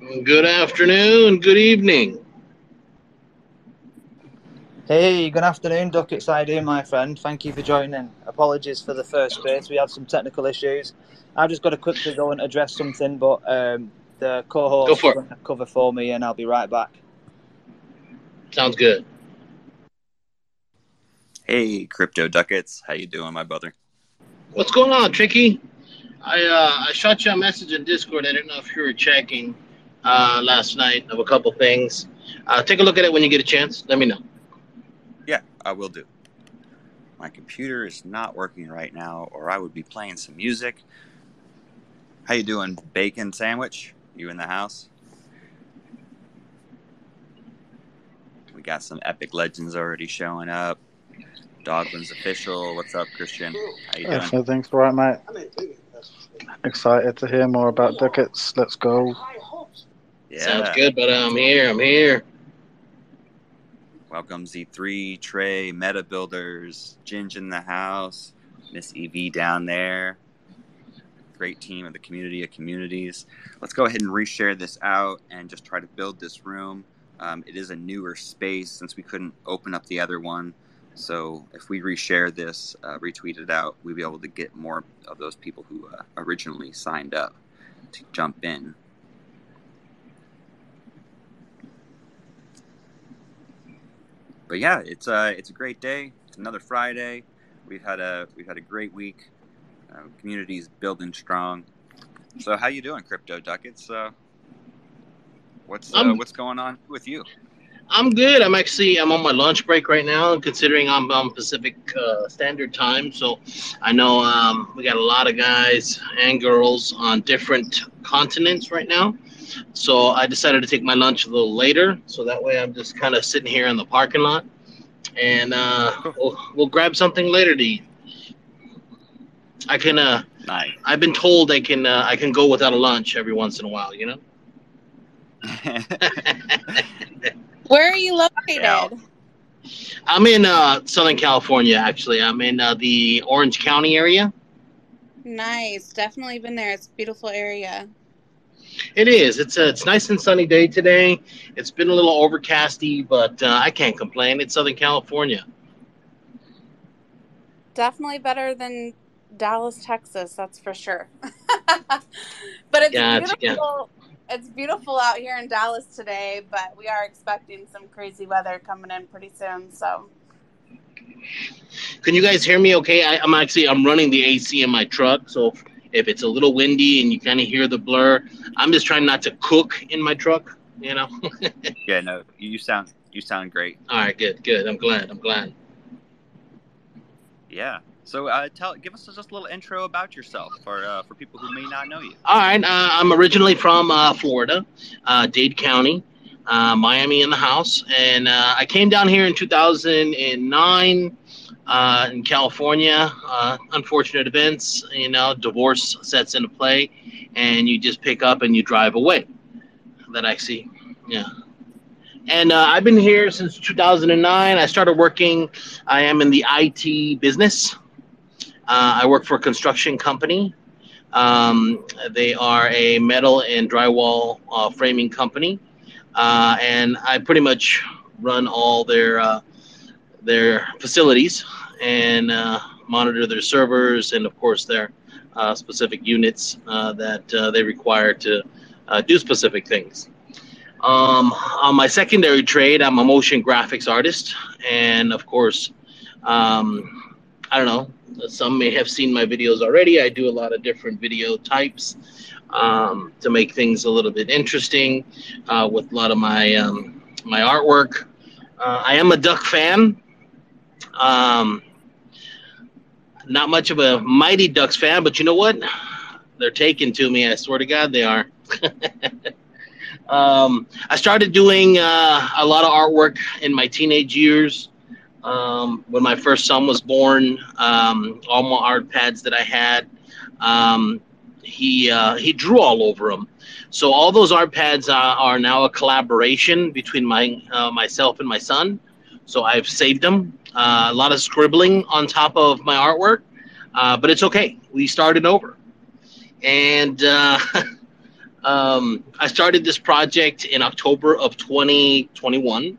Good afternoon, good evening. Hey, good afternoon, Duck. It's Idea, my friend. Thank you for joining. Apologies for the first bit. We had some technical issues. I've just got to quickly go and address something, but the Go co-host is for it. going to cover for me, and I'll be right back. Sounds good. Hey, Crypto Ducats. How you doing, my brother? What's going on, Tricky? I shot you a message in Discord. I didn't know if you were checking last night of a couple things. Take a look at it when you get a chance. Let me know. Yeah, I will do. My computer is not working right now, or I would be playing some music. How you doing, Bacon Sandwich? You in the house? We got some epic legends already showing up. Dogman's official. What's up, Christian? How you doing? Everything's all right, mate. Excited to hear more about Ducats. Let's go. Yeah. Sounds good, but I'm here. Welcome Z3, Trey, Meta Builders, Ginge in the house, Miss EV down there. Great team of the community of communities. Let's go ahead and reshare this out and just try to build this room. It is a newer space since we couldn't open up the other one. So if we reshare this, retweet it out, we'll be able to get more of those people who originally signed up to jump in. But yeah, it's a great day. It's another Friday. We've had a great week. Community's building strong. So how you doing, Crypto Ducats? What's going on with you? I'm good. I'm on my lunch break right now, considering I'm on Pacific Standard Time. So I know we got a lot of guys and girls on different continents right now. So I decided to take my lunch a little later, so that way I'm just kind of sitting here in the parking lot, and we'll grab something later to eat. I can. Nice. I've been told I can go without a lunch every once in a while. You know. Where are you located? Yeah. I'm in Southern California, actually. I'm in the Orange County area. Nice. Definitely been there. It's a beautiful area. It is. It's a nice and sunny day today. It's been a little overcasty, but I can't complain. It's Southern California. Definitely better than Dallas, Texas, that's for sure. But it's Gotcha, beautiful. It's beautiful out here in Dallas today, but we are expecting some crazy weather coming in pretty soon. So, can you guys hear me? Okay, I'm running the AC in my truck, so if it's a little windy and you kind of hear the blur, I'm just trying not to cook in my truck. You know. Yeah. No. You sound great. All right. Good. I'm glad. Yeah. So give us just a little intro about yourself for people who may not know you. All right. I'm originally from Florida, Dade County, Miami in the house, and I came down here in 2009 in California. Unfortunate events, divorce sets into play, and you just pick up and you drive away. That I see. Yeah. And I've been here since 2009. I started working. I am in the IT business. I work for a construction company. They are a metal and drywall framing company, and I pretty much run all their facilities and monitor their servers and, of course, their specific units that they require to do specific things. On my secondary trade, I'm a motion graphics artist, and of course, I don't know. Some may have seen my videos already. I do a lot of different video types to make things a little bit interesting with a lot of my artwork. I am a Duck fan. Not much of a Mighty Ducks fan, but you know what? They're taken to me. I swear to God, they are. I started doing a lot of artwork in my teenage years. When my first son was born, all my art pads that I had, he drew all over them. So all those art pads are now a collaboration between myself and my son. So I've saved them. A lot of scribbling on top of my artwork, but it's okay. We started over, and I started this project in October of 2021,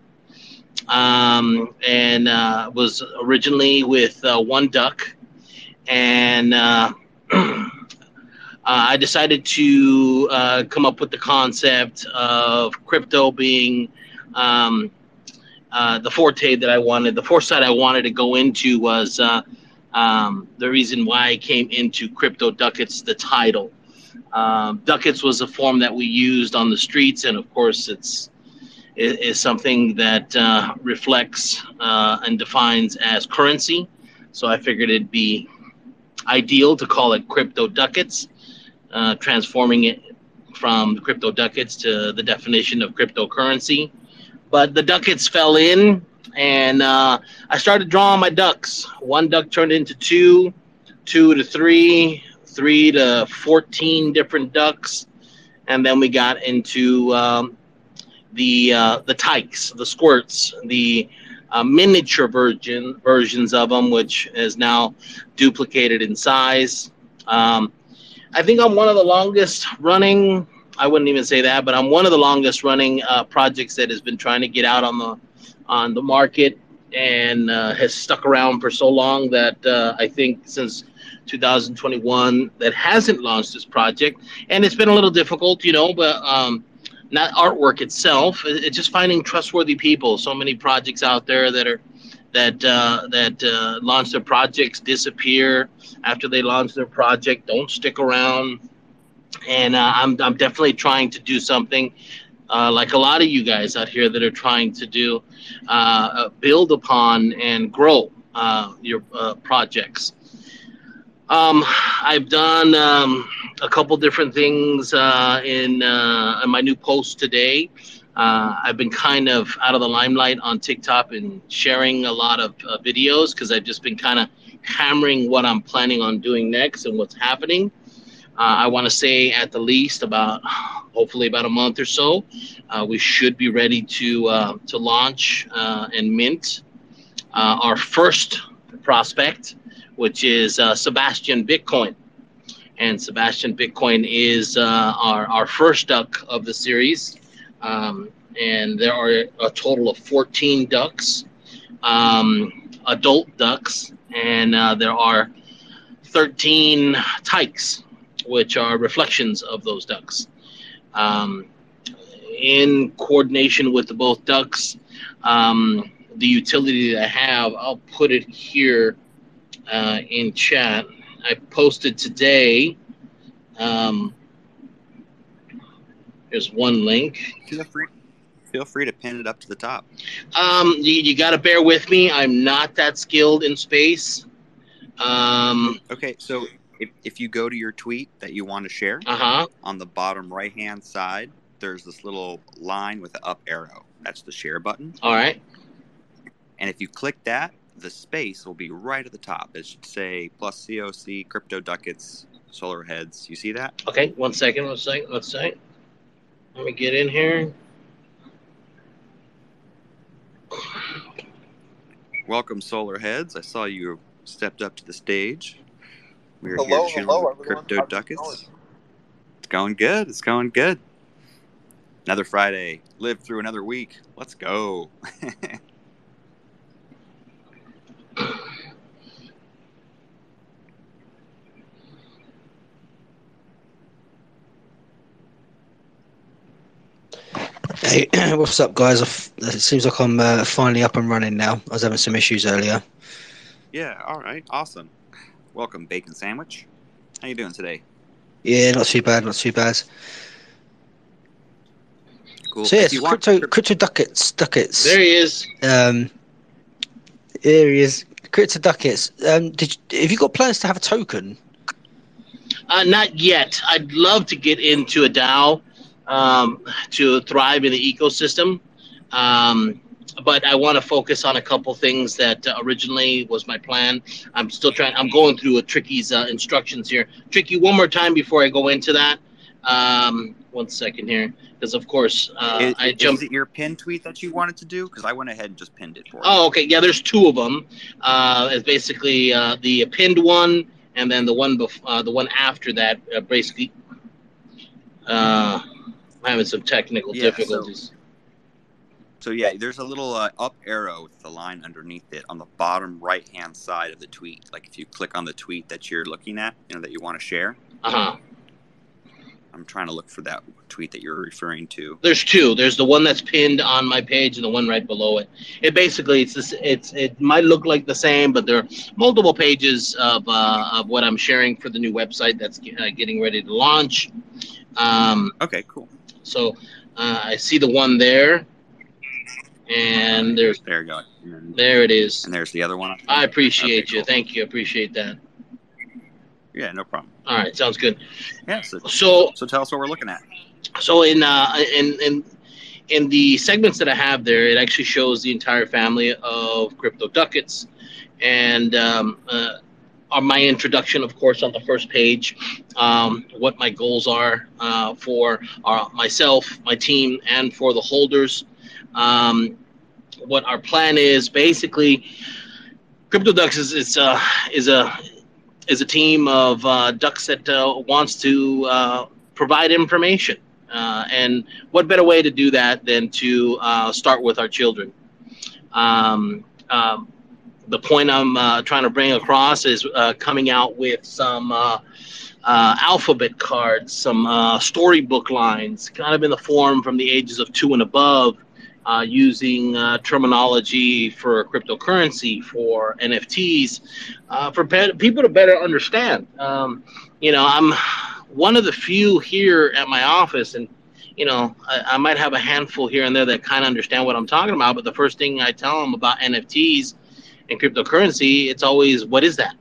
and was originally with one duck, and I decided to come up with the concept of crypto being the forte that I wanted. The foresight I wanted to go into was the reason why I came into Crypto Ducats, the title. Ducats was a form that we used on the streets, and of course it is something that reflects and defines as currency. So I figured it'd be ideal to call it Crypto Ducats, transforming it from Crypto Ducats to the definition of cryptocurrency. But the ducats fell in, and I started drawing my ducks. One duck turned into two, 2 to 3, 3 to 14 different ducks, and then we got into the tykes, the squirts, the miniature versions of them, which is now duplicated in size. I think I'm one of the longest running. I wouldn't even say that, but I'm one of the longest running projects that has been trying to get out on the market, and has stuck around for so long that I think since 2021 that hasn't launched this project, and it's been a little difficult, but not artwork itself. It's just finding trustworthy people. So many projects out there that launch their projects, disappear after they launch their project, don't stick around. And I'm definitely trying to do something like a lot of you guys out here that are trying to do, build upon and grow your projects. I've done a couple different things in my new post today. I've been kind of out of the limelight on TikTok and sharing a lot of videos because I've just been kind of hammering what I'm planning on doing next and what's happening. I want to say at the least hopefully about a month or so, we should be ready to launch and mint our first prospect, which is Sebastian Bitcoin. And Sebastian Bitcoin is our first duck of the series. And there are a total of 14 ducks, adult ducks, and there are 13 tykes, which are reflections of those ducks. In coordination with both ducks, the utility that I have, I'll put it here in chat. I posted today. Here's one link. Feel free to pin it up to the top. You got to bear with me. I'm not that skilled in space. Okay, so if you go to your tweet that you want to share, on the bottom right-hand side, there's this little line with the up arrow. That's the share button. All right. And if you click that, the space will be right at the top. It should say plus COC, Crypto Ducats, Solar Heads. You see that? Okay, one second. Let's see. Let me get in here. Welcome, Solar Heads. I saw you stepped up to the stage. We're here chilling with Crypto Ducats. It's going good. It's going good. Another Friday. Live through another week. Let's go. Hey, what's up, guys? It seems like I'm finally up and running now. I was having some issues earlier. Yeah, all right. Awesome. Welcome, Bacon Sandwich. How you doing today? Yeah, not too bad, not too bad. Cool. So yes, Crypto Ducats. There he is. There he is. Crypto Ducats. Have you got plans to have a token? Not yet. I'd love to get into a DAO to thrive in the ecosystem. But I want to focus on a couple things that originally was my plan. I'm going through Tricky's instructions here. Tricky, one more time before I go into that. 1 second here, because of course I jumped. Is it your pin tweet that you wanted to do? Because I went ahead and just pinned it for you. Oh, okay. Yeah, there's two of them. It's basically the pinned one, and then the one after that. Basically, I'm having some technical Yeah. difficulties. So yeah, there's a little up arrow with the line underneath it on the bottom right-hand side of the tweet. Like if you click on the tweet that you're looking at, that you want to share. I'm trying to look for that tweet that you're referring to. There's two. There's the one that's pinned on my page and the one right below it. It basically it might look like the same, but there are multiple pages of what I'm sharing for the new website that's getting ready to launch. Okay, cool. So I see the one there, and there you go. There it is. And there's the other one. I appreciate you. Cool. Thank you. Appreciate that. Yeah, no problem. All right, sounds good. Yeah. So tell us what we're looking at. So in the segments that I have there, it actually shows the entire family of Crypto Ducats, and my introduction, of course, on the first page, what my goals are for myself, my team, and for the holders. What our plan is, basically, Crypto Ducks is a team of ducks that wants to provide information. And what better way to do that than to start with our children? The point I'm trying to bring across is coming out with some alphabet cards, some storybook lines, kind of in the form from the ages of 2 and above, using terminology for cryptocurrency, for NFTs, for people to better understand. I'm one of the few here at my office, and I might have a handful here and there that kind of understand what I'm talking about, but the first thing I tell them about NFTs and cryptocurrency, it's always, what is that?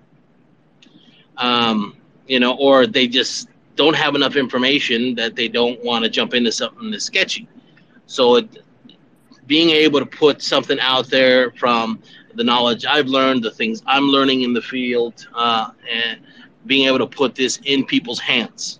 Or they just don't have enough information that they don't want to jump into something that's sketchy. So being able to put something out there from the knowledge I've learned, the things I'm learning in the field, and being able to put this in people's hands.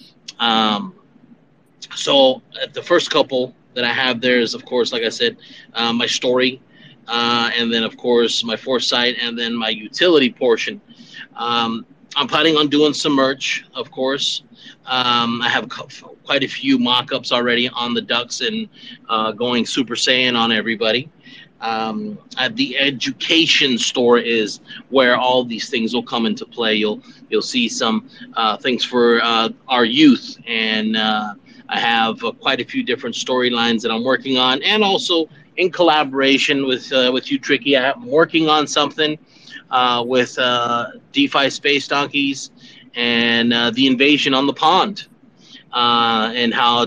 So the first couple that I have there is, of course, like I said, my story, and then, of course, my foresight, and then my utility portion. I'm planning on doing some merch, of course. I have quite a few mock-ups already on the ducks and going Super Saiyan on everybody. The education store is where all these things will come into play. You'll see some things for our youth, and I have quite a few different storylines that I'm working on, and also in collaboration with you, Tricky. I'm working on something with DeFi Space Donkeys and the invasion on the pond, and how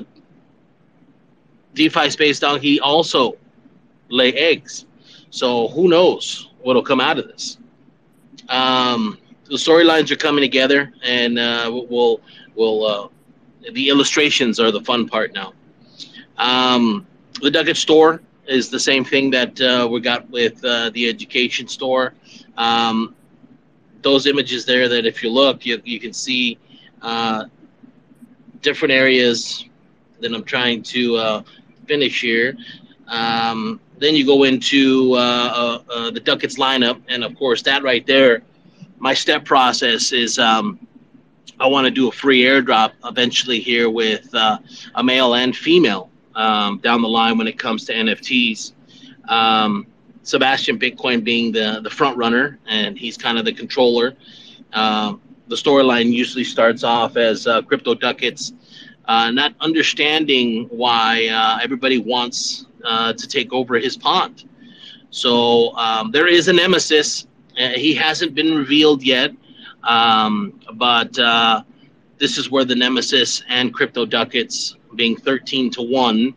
DeFi Space Donkey also lay eggs. So who knows what'll come out of this? The storylines are coming together, and we'll the illustrations are the fun part now. The Ducat store is the same thing that we got with the education store. Those images there, that if you look, you can see different areas that I'm trying to finish here. Then you go into the Ducats lineup, and of course that right there, my step process is I want to do a free airdrop eventually here with a male and female down the line when it comes to NFTs. Sebastian Bitcoin being the front runner, and he's kind of the controller. The storyline usually starts off as Crypto Ducats not understanding why everybody wants to take over his pond. So there is a nemesis. He hasn't been revealed yet, but this is where the nemesis and Crypto Ducats, being 13-1,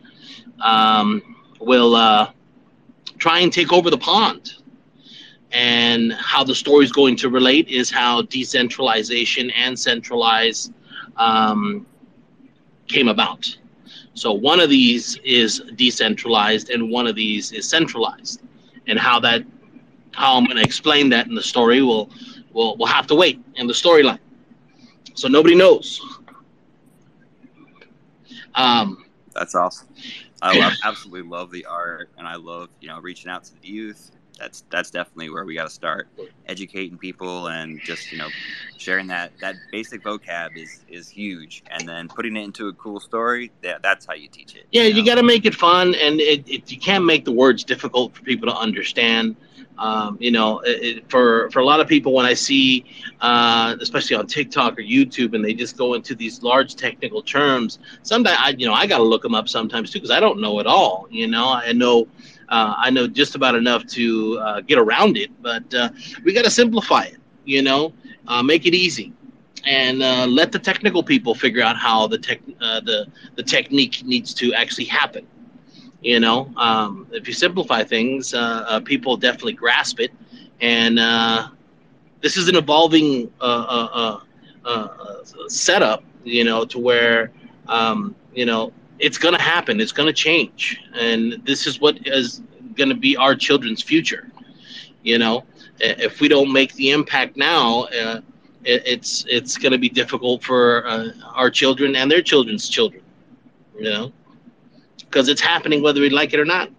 will try and take over the pond. And how the story is going to relate is how decentralization and centralized came about. So one of these is decentralized and one of these is centralized. And how I'm going to explain that in the story, we'll have to wait in the storyline. So nobody knows. That's awesome. I absolutely love the art, and I love reaching out to the youth, That's definitely where we got to start, educating people, and just sharing that basic vocab is huge, and then putting it into a cool story. That's how you teach it. Yeah, you got to make it fun, and you can't make the words difficult for people to understand. For a lot of people, when I see, especially on TikTok or YouTube, and they just go into these large technical terms, sometimes I got to look them up sometimes too, because I don't know it all. I know just about enough to get around it, but we got to simplify it. Make it easy, and let the technical people figure out how the technique needs to actually happen. If you simplify things, people definitely grasp it, and this is an evolving setup. To where it's going to happen. It's going to change, and this is what is going to be our children's future. If we don't make the impact now, it's going to be difficult for our children and their children's children. Because it's happening whether we like it or not.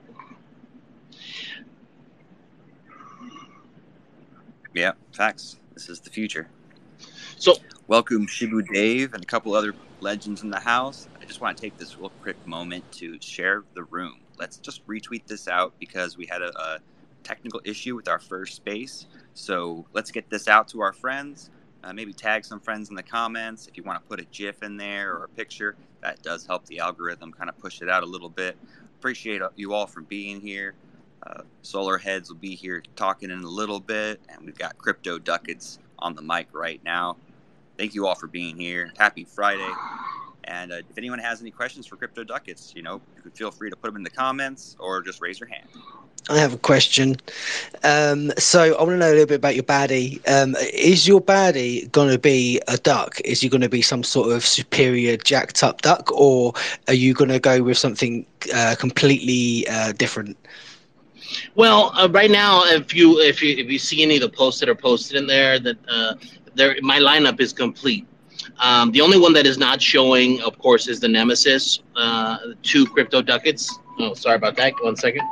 Yeah, facts. This is the future. So, welcome Shibu Dave and a couple other legends in the house. I just want to take this real quick moment to share the room. Let's just retweet this out because we had a technical issue with our first space. So let's get this out to our friends. Maybe tag some friends in the comments. If you want to put a GIF in there or a picture, that does help the algorithm kind of push it out a little bit. Appreciate you all for being here. Solar Heads will be here talking in a little bit, and we've got Crypto Ducats on the mic right now. Thank you all for being here. Happy Friday. And if anyone has any questions for Crypto Ducats, you can feel free to put them in the comments or just raise your hand. I have a question. So I want to know a little bit about your baddie. Is your baddie going to be a duck? Is he going to be some sort of superior jacked up duck, or are you going to go with something completely different? Well, right now, if you see any of the posts that are posted in there, that my lineup is complete. The only one that is not showing, of course, is the Nemesis 2 Crypto Ducats. Oh, sorry about that. 1 second.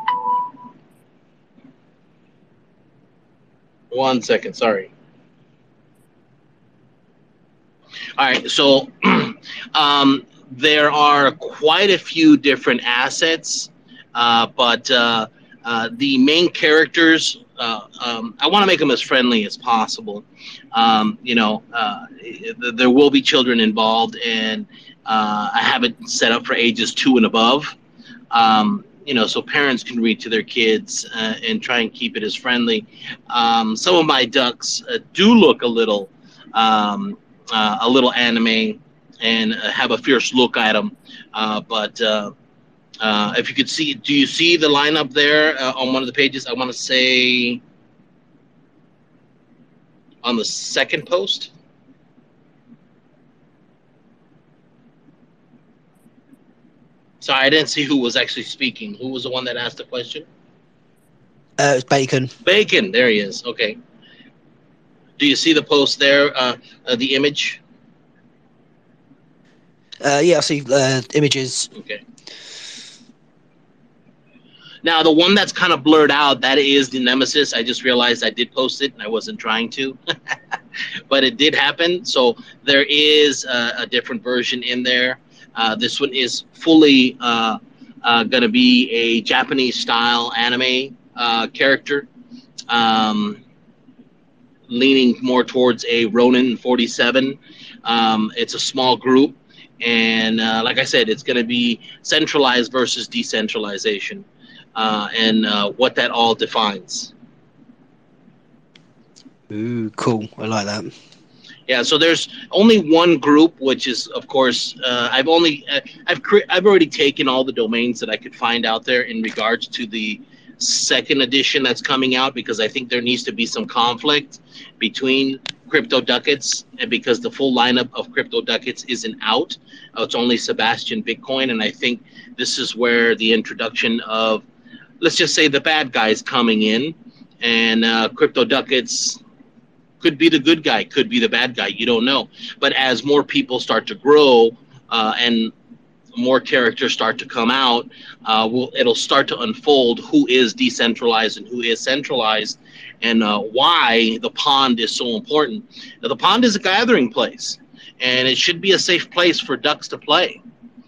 1 second. Sorry. All right. So there are quite a few different assets, but the main characters, I want to make them as friendly as possible. There will be children involved, and I have it set up for ages 2 and above. So parents can read to their kids and try and keep it as friendly. Some of my ducks do look a little anime and have a fierce look at them, but if you could see, do you see the lineup there on one of the pages? I want to say on the second post. Sorry, I didn't see who was actually speaking. Who was the one that asked the question? It's Bacon. Bacon, there he is. Okay. Do you see the post there, the image? Yeah, I see images. Okay. Now, the one that's kind of blurred out, that is the Nemesis. I just realized I did post it, and I wasn't trying to. But it did happen. So there is a different version in there. This one is fully going to be a Japanese-style anime character, leaning more towards a Ronin 47. It's a small group. And like I said, it's going to be centralized versus decentralization. And what that all defines. Ooh, cool. I like that. Yeah, so there's only one group, which is, of course, I've already taken all the domains that I could find out there in regards to the second edition that's coming out, because I think there needs to be some conflict between Crypto Ducats, and because the full lineup of Crypto Ducats isn't out. It's only Sebastian Bitcoin, and I think this is where the introduction of, let's just say, the bad guys coming in, and Crypto Ducats could be the good guy, could be the bad guy. You don't know. But as more people start to grow and more characters start to come out, it'll start to unfold who is decentralized and who is centralized, and why the pond is so important. Now, the pond is a gathering place, and it should be a safe place for ducks to play.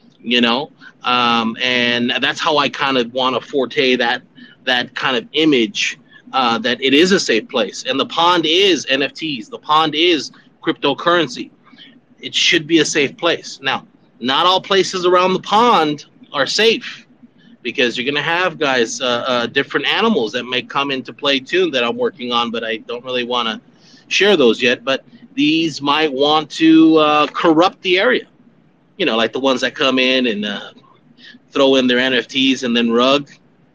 And that's how I kind of want to forte that kind of image, that it is a safe place, and the pond is NFTs. The pond is cryptocurrency. It should be a safe place. Now, not all places around the pond are safe, because you're going to have guys, different animals that may come into play too that I'm working on, but I don't really want to share those yet. But these might want to corrupt the area, like the ones that come in and throw in their NFTs and then rug.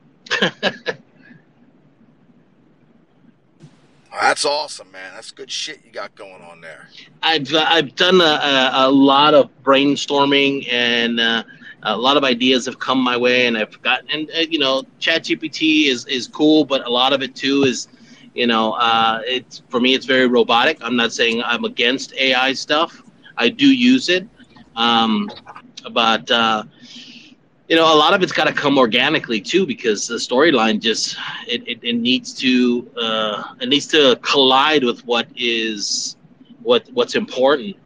That's awesome, man. That's good shit you got going on there. I've done a lot of brainstorming, and a lot of ideas have come my way, and I've gotten, and ChatGPT is cool, but a lot of it too is, it's, for me, it's very robotic. I'm not saying I'm against AI stuff. I do use it, but a lot of it's got to come organically too, because the storyline just it needs to collide with what's important,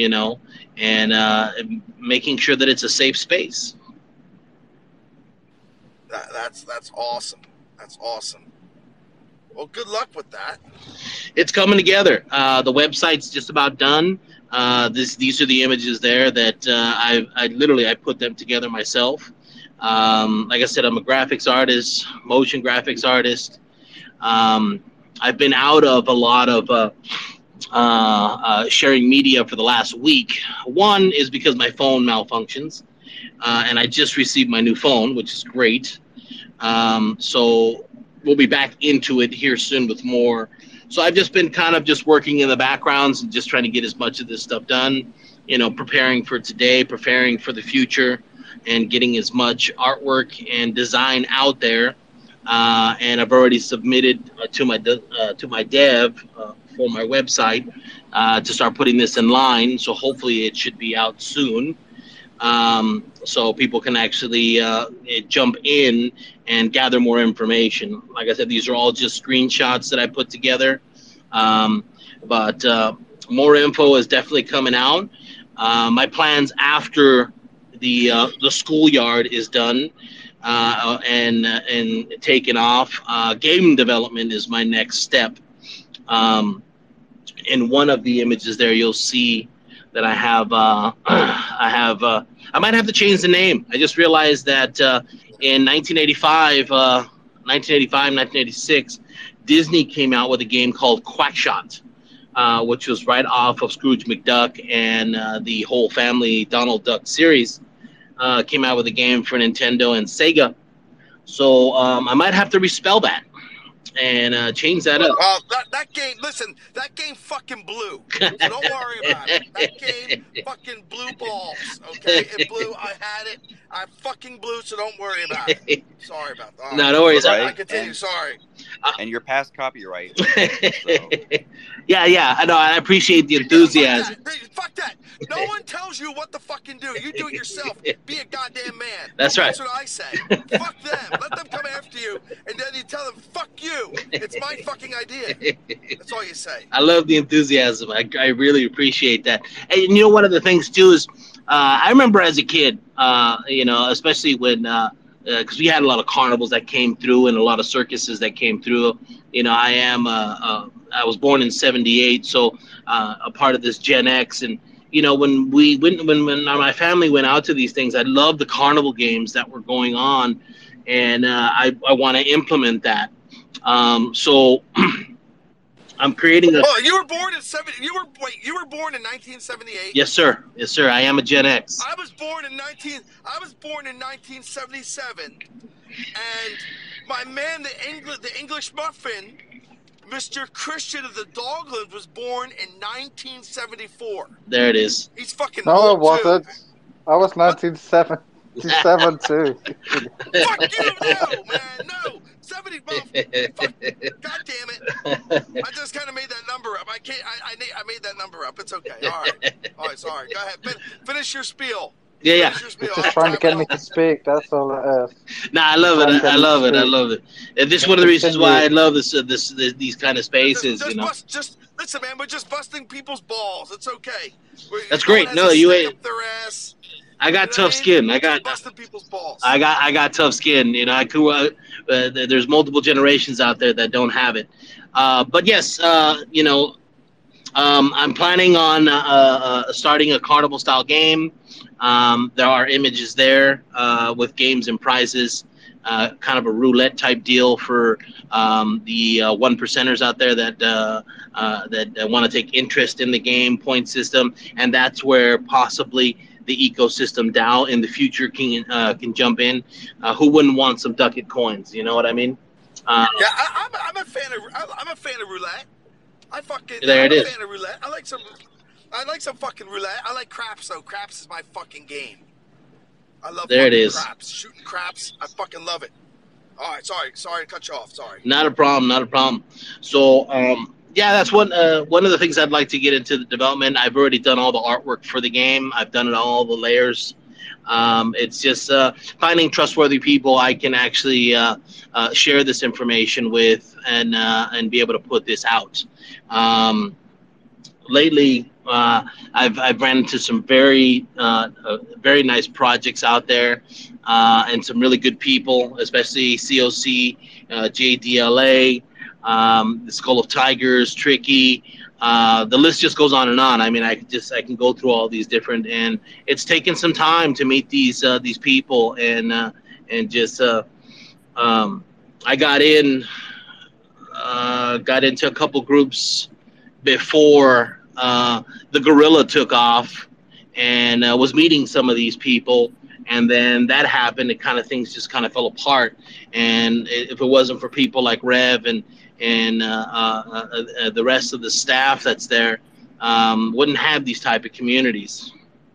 and making sure that it's a safe space. That's awesome. That's awesome. Well, good luck with that. It's coming together. The website's just about done. These are the images there that I put them together myself. Like I said, I'm a graphics artist, motion graphics artist. I've been out of a lot of sharing media for the last week. One is because my phone malfunctions, and I just received my new phone, which is great. So we'll be back into it here soon with more. So I've just been kind of just working in the backgrounds and just trying to get as much of this stuff done, preparing for today, preparing for the future, and getting as much artwork and design out there. And I've already submitted to my dev for my website to start putting this in line. So hopefully it should be out soon. So people can actually jump in and gather more information. Like I said, these are all just screenshots that I put together. But more info is definitely coming out. My plans after the schoolyard is done and taken off, game development is my next step. In one of the images there, you'll see that I have I might have to change the name. I just realized that in 1986, Disney came out with a game called Quackshot, which was right off of Scrooge McDuck and the whole family Donald Duck series. Came out with a game for Nintendo and Sega. So I might have to respell that and change that up. That game, listen, that game fucking blew. So don't worry about it. That game fucking blew balls, okay? It blew. I had it. I fucking blew, so don't worry about it. Sorry about that. No, don't worry. Right? I continue, sorry. And you're past copyright. So. Yeah, I know. I appreciate the enthusiasm. Fuck that. No one tells you what to fucking do. You do it yourself. Be a goddamn man. That's right. That's what I say. Fuck them. Let them come after you, and then you tell them, fuck you. It's my fucking idea. That's all you say. I love the enthusiasm. I really appreciate that. And one of the things too is I remember as a kid, especially when because we had a lot of carnivals that came through and a lot of circuses that came through. I was born in '78, so a part of this Gen X. And when my family went out to these things, I loved the carnival games that were going on, and I want to implement that. So I'm creating a. Oh, you were born in You were born in 1978. Yes, sir. Yes, sir. I am a Gen X. I was born in 1977, and my man, the English muffin, Mr. Christian of the Doglands, was born in 1974. There it is. He's fucking. No, old it wasn't. Too. I was 1977 too. Fuck you, no, man, no. 70, fuck, God damn it. I just kind of made that number up. I made that number up. It's okay. All right, sorry. Go ahead. Finish your spiel. Yeah. Freezes me He's off. just trying to get me to speak. That's all it is. Nah, I love it. I love it. I Speak. love it. And this is one of the reasons Continue. why I love these kind of spaces. You know. Just listen, man. We're just busting people's balls. It's okay. That's no one great. has No, a you stick ain't. up their ass. I got You know tough what I mean? skin. We're just busting people's balls. I got tough skin. You know, I could. There's multiple generations out there that don't have it. But yes, you know, I'm planning on starting a carnival style game. There are images there with games and prizes. Kind of a roulette type deal for the one percenters out there that want to take interest in the game point system, and that's where possibly the ecosystem DAO in the future can jump in. Who wouldn't want some Ducat coins? You know what I mean? Yeah, I'm a fan of roulette. I'm a fan of roulette. I like some fucking roulette. I like craps though. Craps is my fucking game. I love craps. Shooting craps. I fucking love it. All right, sorry to cut you off. Sorry. Not a problem. So yeah, that's one of the things I'd like to get into the development. I've already done all the artwork for the game. I've done it all the layers. It's just finding trustworthy people I can actually share this information with and be able to put this out. Lately, I've ran into some very nice projects out there and some really good people, especially COC, JDLA, the Skull of Tigers, Tricky. The list just goes on and on. I mean, I can go through all these different, and it's taken some time to meet these people and just I got into a couple groups before the Gorilla took off, and was meeting some of these people, and then that happened. Things just kind of fell apart, and if it wasn't for people like Rev and the rest of the staff that's there, wouldn't have these type of communities.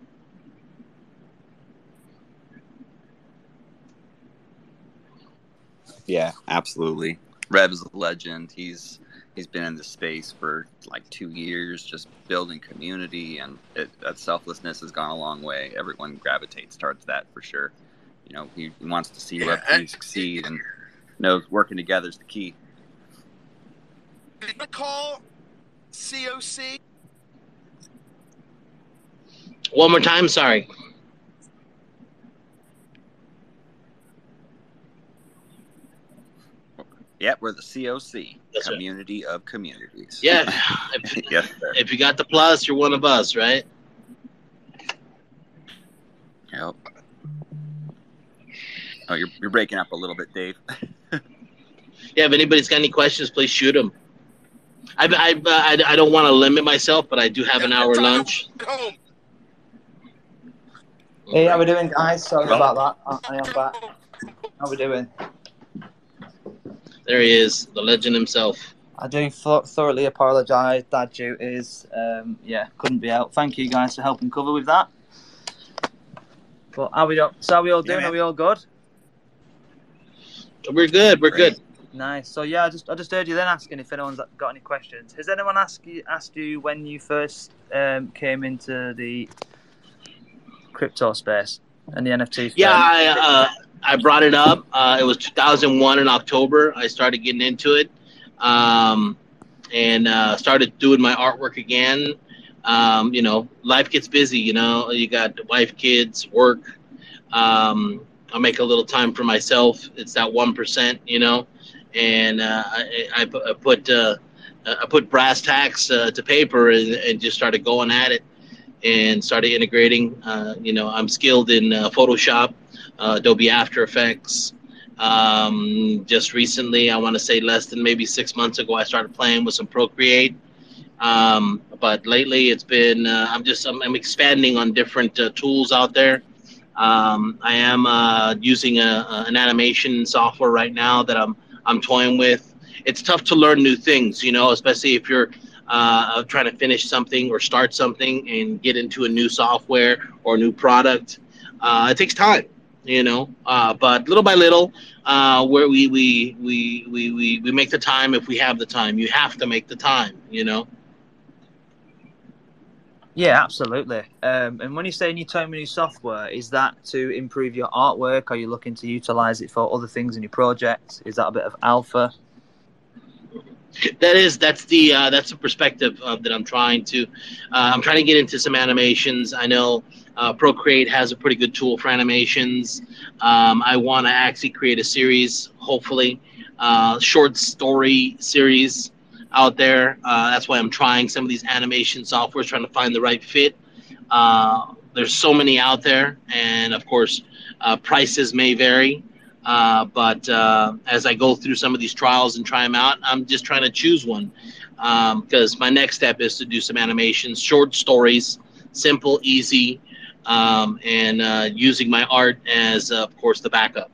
Yeah, absolutely. Rev is a legend. He's been in this space for like 2 years, just building community, and that selflessness has gone a long way. Everyone gravitates towards that for sure. You know, he wants to see Web3 succeed, and knows working together is the key. Did you call COC? One more time, sorry. Yep, we're the COC, That's Community of Communities. Yeah, Yes, sir. if you got the plus, you're one of us, right? Yep. Oh, you're breaking up a little bit, Dave. Yeah, if anybody's got any questions, please shoot them. I don't want to limit myself, but I do have an hour lunch. Home. Hey, how we doing, guys? Sorry about that. I am back. How we doing? There he is, the legend himself. I do thoroughly apologise. Dad duties. Yeah, couldn't be out. Thank you guys for helping cover with that. But how we all doing? Yeah, Are we all good? We're good. We're Great. good. Nice. So yeah, I just heard you then asking if anyone's got any questions. Has anyone asked you when you first came into the crypto space and the NFT space? Yeah, I brought it up. It was 2001 in October. I started getting into it, and started doing my artwork again. You know, life gets busy. You know, you got wife, kids, work. I make a little time for myself. It's that 1%. You know, and I put brass tacks to paper and just started going at it and started integrating. You know, I'm skilled in Photoshop, Adobe After Effects. Just recently, I want to say less than maybe 6 months ago, I started playing with some Procreate. But lately, it's been I'm expanding on different tools out there. I am using an animation software right now that I'm toying with. It's tough to learn new things, you know, especially if you're trying to finish something or start something and get into a new software or a new product. It takes time, you know, but little by little, where we make the time if we have the time. You have to make the time, you know. Yeah, absolutely. And when you say new time, new software, is that to improve your artwork? Are you looking to utilize it for other things in your project? Is that a bit of alpha? That's the perspective that I'm trying to get into some animations. I know Procreate has a pretty good tool for animations. I want to actually create a series, hopefully, short story series out there. That's why I'm trying some of these animation softwares, trying to find the right fit. There's so many out there, and of course, prices may vary. But as I go through some of these trials and try them out, I'm just trying to choose one because my next step is to do some animations, short stories, simple, easy, and using my art as, of course, the backup.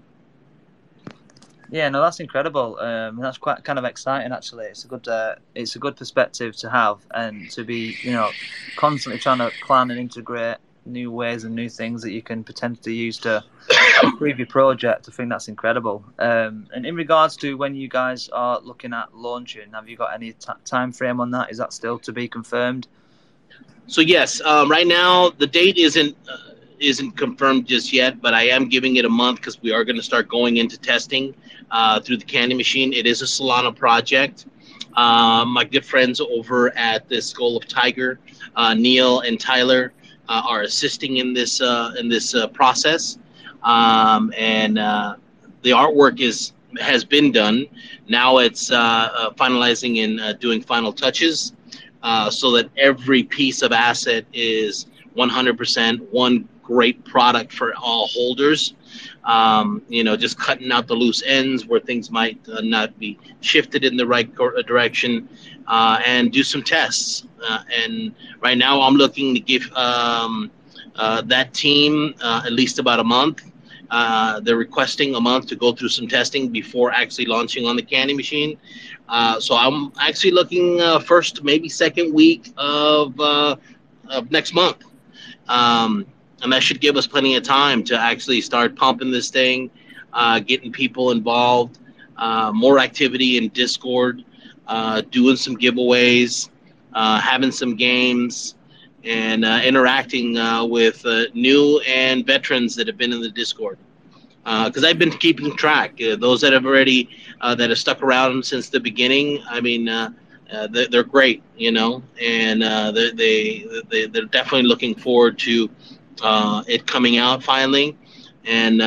Yeah, no, that's incredible. That's quite kind of exciting, actually. It's a good perspective to have, and to be, constantly trying to plan and integrate new ways and new things that you can potentially use to improve your project. I think that's incredible. And in regards to when you guys are looking at launching, have you got any time frame on that? Is that still to be confirmed? So yes, right now the date isn't confirmed just yet, but I am giving it a month because we are going to start going into testing through the Candy Machine. It is a Solana project. My good friends over at the Skull of Tiger, Neil and Tyler, are assisting in this process, and the artwork has been done. Now it's finalizing and doing final touches, so that every piece of asset is 100% one great product for all holders. Just cutting out the loose ends where things might not be shifted in the right direction, and do some tests. And right now I'm looking to give that team at least about a month. They're requesting a month to go through some testing before actually launching on the Candy Machine. So I'm actually looking first, maybe second week of next month. And that should give us plenty of time to actually start pumping this thing, getting people involved, more activity in Discord, doing some giveaways, having some games, and interacting with new and veterans that have been in the Discord. Because I've been keeping track. Those that have already that have stuck around since the beginning, I mean, they're great, and they're definitely looking forward to it coming out finally. And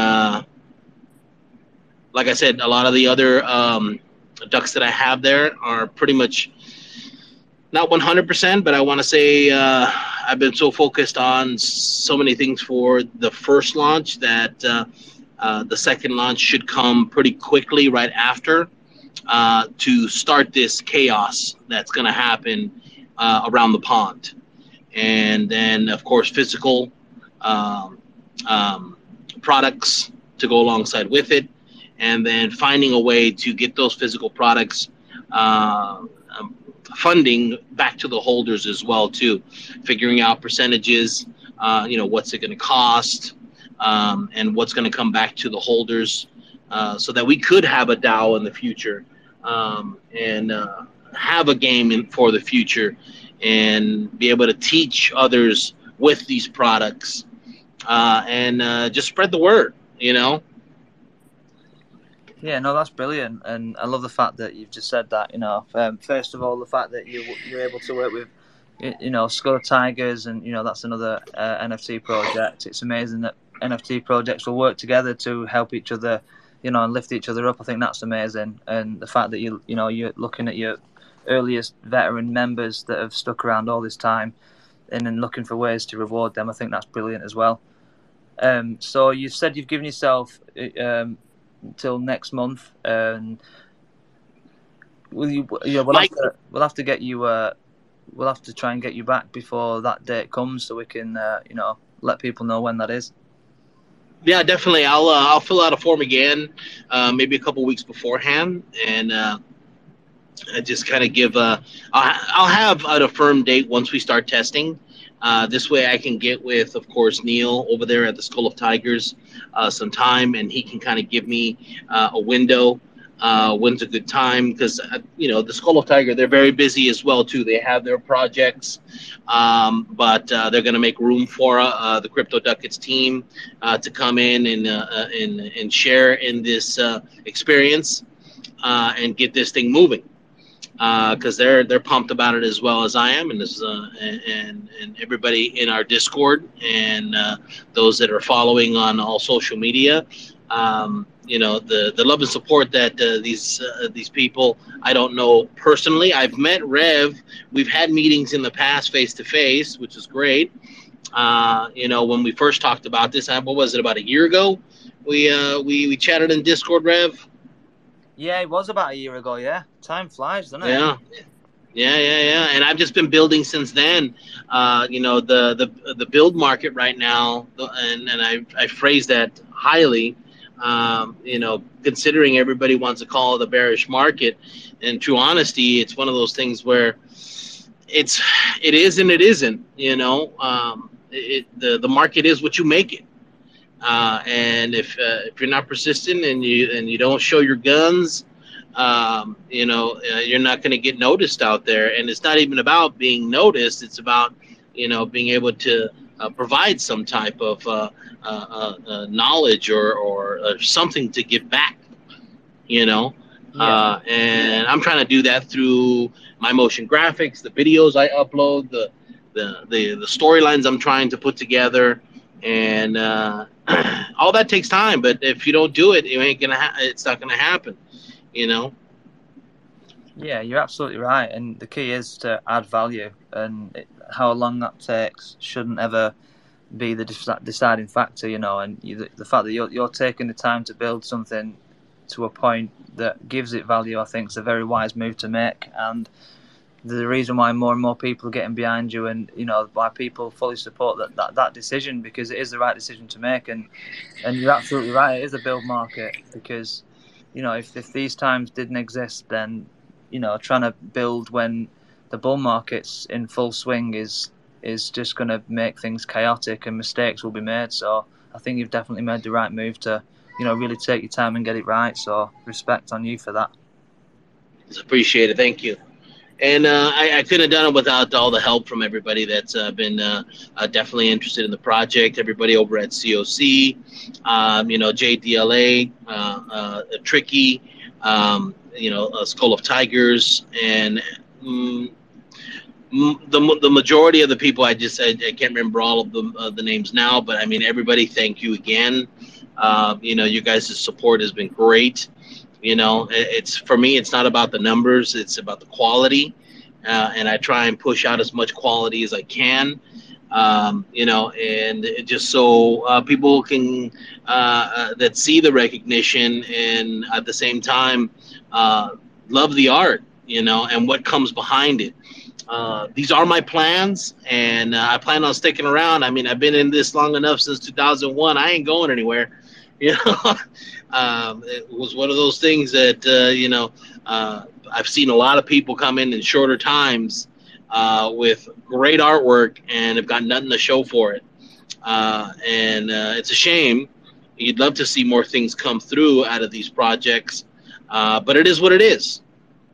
like I said, a lot of the other ducks that I have there are pretty much not 100%, but I want to say I've been so focused on so many things for the first launch that the second launch should come pretty quickly right after, to start this chaos that's going to happen around the pond. And then, of course, physical products to go alongside with it, and then finding a way to get those physical products funding back to the holders as well too, figuring out percentages, what's it going to cost, and what's going to come back to the holders, so that we could have a DAO in the future, and have a game for the future, and be able to teach others with these products, and just spread the word, Yeah, no, that's brilliant, and I love the fact that you've just said that. First of all, the fact that you're able to work with, Skull Tigers, and that's another NFT project. It's amazing that NFT projects will work together to help each other, and lift each other up. I think that's amazing, and the fact that you're looking at your earliest veteran members that have stuck around all this time, and then looking for ways to reward them. I think that's brilliant as well. So you said you've given yourself until next month, and we'll have to get you. We'll have to try and get you back before that date comes, so we can let people know when that is. Yeah, definitely. I'll fill out a form again, maybe a couple weeks beforehand, and I just kind of give I'll have a firm date once we start testing. This way I can get with, of course, Neil over there at the Skull of Tigers some time, and he can kind of give me a window when's a good time, because the Skull of Tiger, they're very busy as well too. They have their projects, but they're going to make room for the Crypto Ducats team to come in and share in this experience and get this thing moving, because they're pumped about it as well as I am, and this and everybody in our Discord and those that are following on all social media. The love and support that these people, I don't know personally. I've met Rev. We've had meetings in the past face to face, which is great. When we first talked about this, what was it, about a year ago? We chatted in Discord, Rev. Yeah, it was about a year ago. Yeah, time flies, doesn't it? Yeah. And I've just been building since then. The build market right now, and I phrase that highly. Considering everybody wants to call it a bearish market, in true honesty, it's one of those things where it is and it isn't. The market is what you make it. And if you're not persistent and you don't show your guns, you're not going to get noticed out there. And it's not even about being noticed. It's about, being able to provide some type of knowledge or something to give back, and I'm trying to do that through my motion graphics, the videos I upload, the storylines I'm trying to put together, and all that takes time. But if you don't do it, it's not gonna happen, Yeah, you're absolutely right, and the key is to add value, and how long that takes shouldn't ever be the deciding factor, and the fact that you're taking the time to build something to a point that gives it value, I think is a very wise move to make. And the reason why more and more people are getting behind you, and why people fully support that decision, because it is the right decision to make. And you're absolutely right, it is a build market, because if these times didn't exist, then trying to build when the bull market's in full swing is just going to make things chaotic, and mistakes will be made. So I think you've definitely made the right move to, really take your time and get it right. So respect on you for that. It's appreciated. Thank you. And I couldn't have done it without all the help from everybody that's been definitely interested in the project. Everybody over at COC, JDLA, Tricky, Skull of Tigers, and the majority of the people, I can't remember all of the names now, but I mean, everybody, thank you again. You guys' support has been great. It's, for me, it's not about the numbers, it's about the quality. And I try and push out as much quality as I can, and just so people can that see the recognition, and at the same time love the art, and what comes behind it. These are my plans, and I plan on sticking around. I mean, I've been in this long enough, since 2001. I ain't going anywhere. It was one of those things that I've seen a lot of people come in shorter times with great artwork and have got nothing to show for it. And it's a shame. You'd love to see more things come through out of these projects, but it is what it is,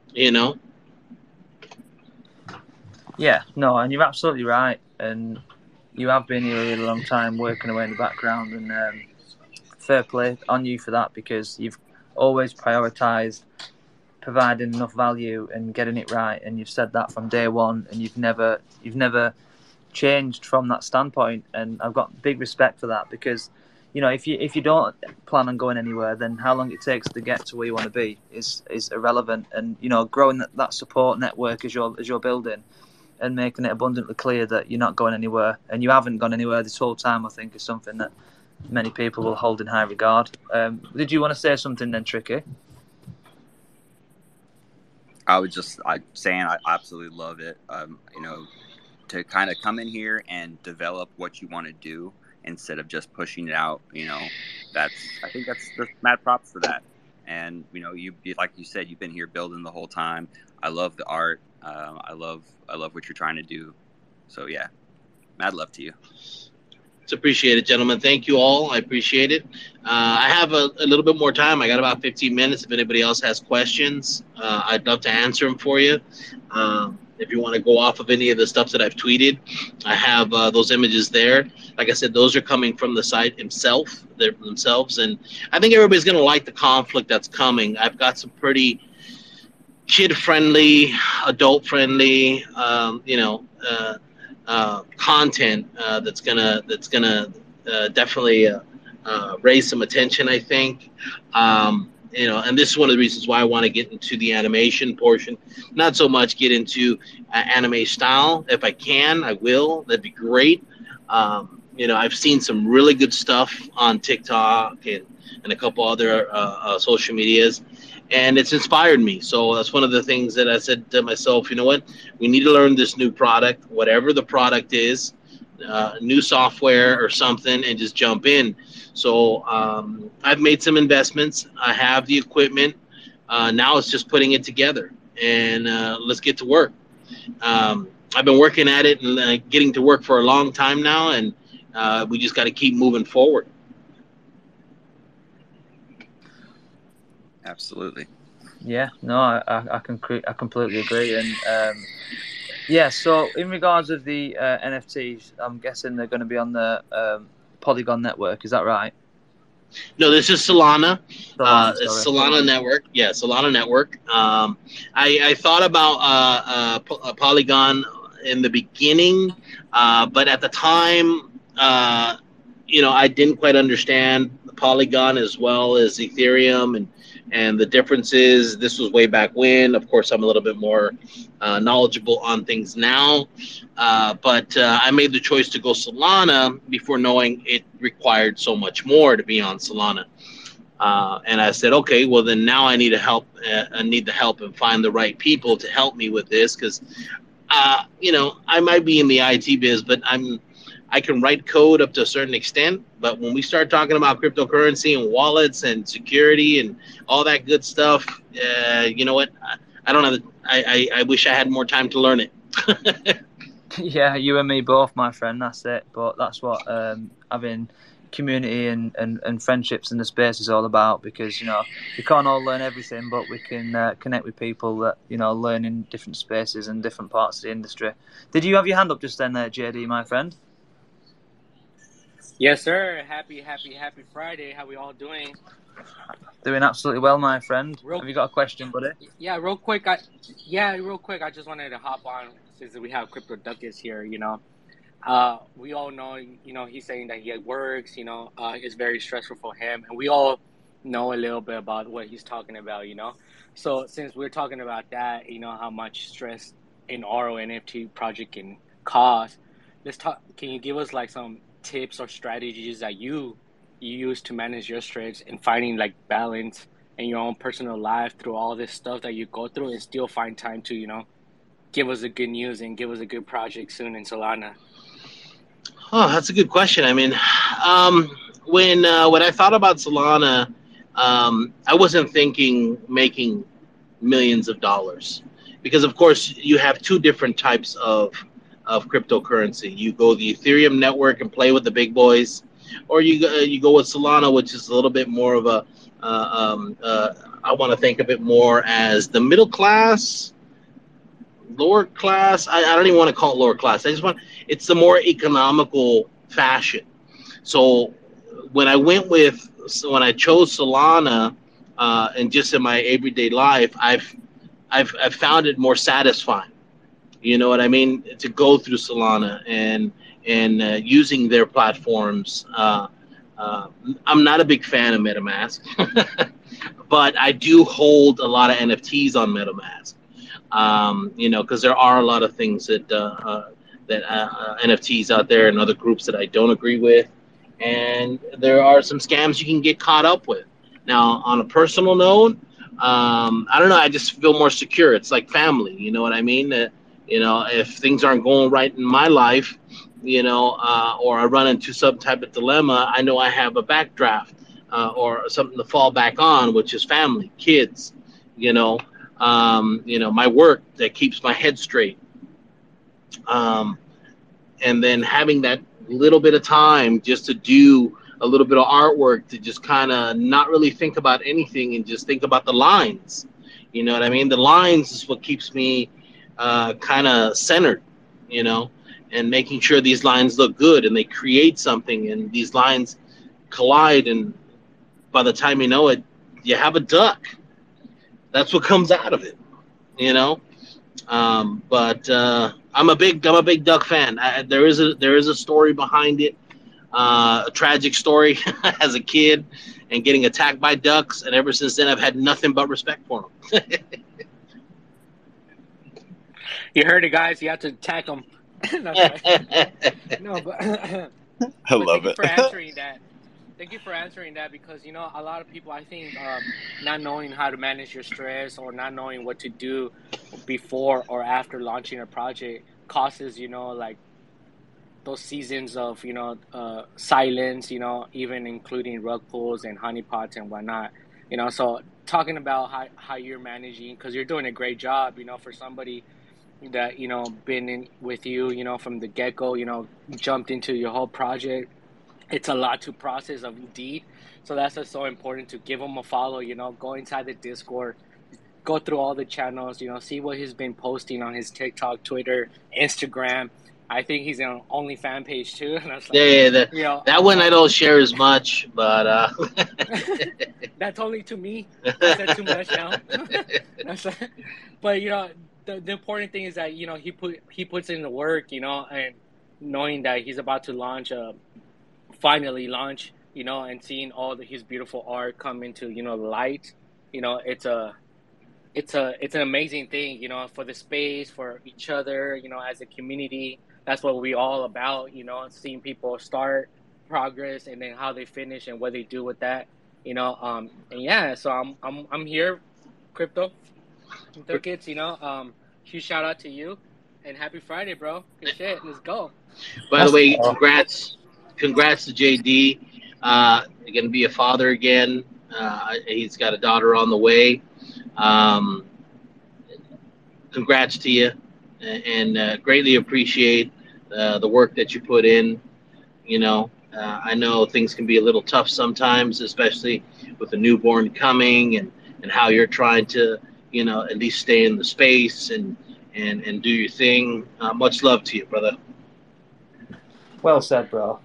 Yeah, no, and you're absolutely right. And you have been here a really long time, working away in the background, and fair play on you for that, because you've always prioritised providing enough value and getting it right, and you've said that from day one, and you've never changed from that standpoint, and I've got big respect for that, because if you don't plan on going anywhere, then how long it takes to get to where you want to be is irrelevant. And growing that support network as you're building, and making it abundantly clear that you're not going anywhere, and you haven't gone anywhere this whole time, I think is something that many people will hold in high regard. Did you want to say something then, Tricky? I was just saying I absolutely love it. To kind of come in here and develop what you want to do instead of just pushing it out. I think that's mad props for that. And you like you said, you've been here building the whole time. I love the art. I love what you're trying to do. So yeah, mad love to you. It's appreciated, gentlemen. Thank you all. I appreciate it. I have a little bit more time. I got about 15 minutes. If anybody else has questions, I'd love to answer them for you. If you want to go off of any of the stuff that I've tweeted, I have those images there. Like I said, those are coming from the site themselves. And I think everybody's going to like the conflict that's coming. I've got some pretty kid-friendly, adult-friendly, content that's gonna definitely raise some attention, I think. And this is one of the reasons why I want to get into the animation portion. Not so much get into anime style. If I can, I will. That'd be great. I've seen some really good stuff on TikTok and a couple other social medias, and it's inspired me. So that's one of the things that I said to myself, you know what? We need to learn this new product, whatever the product is, new software or something, and just jump in. So I've made some investments. I have the equipment. Now it's just putting it together, and let's get to work. I've been working at it and getting to work for a long time now, and we just got to keep moving forward. Absolutely. Yeah, no, I completely agree. And so in regards of the NFTs, I'm guessing they're going to be on the Polygon network. Is that right? No, this is Solana. It's Solana Network. Yeah, Solana Network. I thought about Polygon in the beginning, but at the time, I didn't quite understand Polygon as well as Ethereum and the differences. This was way back when. Of course, I'm a little bit more knowledgeable on things now, but I made the choice to go Solana before knowing it required so much more to be on Solana. And I said, okay, well then now I need the help and find the right people to help me with this, because I might be in the IT biz, but I can write code up to a certain extent, but when we start talking about cryptocurrency and wallets and security and all that good stuff, you know what? I don't have. I wish I had more time to learn it. Yeah, you and me both, my friend. That's it. But that's what having community and friendships in the space is all about, because we can't all learn everything, but we can connect with people that learn in different spaces and different parts of the industry. Did you have your hand up just then, JD, my friend? Yes, sir. Happy Friday. How we all doing? Doing absolutely well, my friend. Have you got a question, buddy? Yeah, real quick. I just wanted to hop on since we have Crypto Duckus here. We all know. He's saying that he works. It's very stressful for him, and we all know a little bit about what he's talking about. So since we're talking about that, how much stress an RO NFT project can cause. Let's talk. Can you give us like some tips or strategies that you use to manage your stress and finding like balance in your own personal life through all this stuff that you go through, and still find time to give us the good news and give us a good project soon in Solana? Oh, that's a good question. I mean, when I thought about Solana, I wasn't thinking making millions of dollars, because of course you have two different types of cryptocurrency. You go the Ethereum network and play with the big boys, or you go with Solana, which is a little bit more of a I want to think of it more as the middle class, lower class. I don't even want to call it lower class. It's the more economical fashion. So when I chose Solana, and just in my everyday life, I've found it more satisfying. You know what I mean? To go through Solana and using their platforms. I'm not a big fan of MetaMask, but I do hold a lot of NFTs on MetaMask. Because there are a lot of things that NFTs out there and other groups that I don't agree with, and there are some scams you can get caught up with. Now, on a personal note, I don't know. I just feel more secure. It's like family. You know what I mean? If things aren't going right in my life, or I run into some type of dilemma, I know I have a backdraft or something to fall back on, which is family, kids, my work that keeps my head straight. And then having that little bit of time just to do a little bit of artwork to just kind of not really think about anything and just think about the lines. You know what I mean? The lines is what keeps me kind of centered, you know, and making sure these lines look good and they create something and these lines collide. And by the time you know it, you have a duck. That's what comes out of it, you know. But I'm a big duck fan. There is a story behind it, a tragic story as a kid and getting attacked by ducks, and ever since then I've had nothing but respect for them. You heard it, guys. You have to attack them. No, but I love it. For answering that. Thank you for answering that, because, you know, a lot of people, I think, not knowing how to manage your stress or not knowing what to do before or after launching a project causes, you know, like those seasons of, you know, silence, you know, even including rug pulls and honeypots and whatnot, you know. So talking about how you're managing, because you're doing a great job, you know, for somebody that, you know, been in with you, you know, from the get-go, you know, jumped into your whole project. It's a lot to process of Indeed. So that's just so important to give him a follow, you know, go inside the Discord, go through all the channels, you know, see what he's been posting on his TikTok, Twitter, Instagram. I think he's on OnlyFans page too. And that's like, you know, that one I don't share as much, but that's only to me. I said too much now. But, you know, the important thing is that, you know, he puts in the work, you know, and knowing that he's about to finally launch, you know, and seeing all his beautiful art come into, you know, light, you know, it's an amazing thing, you know, for the space, for each other, you know, as a community. That's what we all about, you know, seeing people start progress and then how they finish and what they do with that, you know. And yeah, so I'm here, Crypto Duckets, you know. Huge shout out to you and happy Friday, bro. Good shit. Let's go. By the way, congrats to JD. You're gonna be a father again. He's got a daughter on the way. Congrats to you, and greatly appreciate the work that you put in. You know, I know things can be a little tough sometimes, especially with a newborn coming, and how you're trying to, you know, at least stay in the space and do your thing. Much love to you, brother. Well said, bro.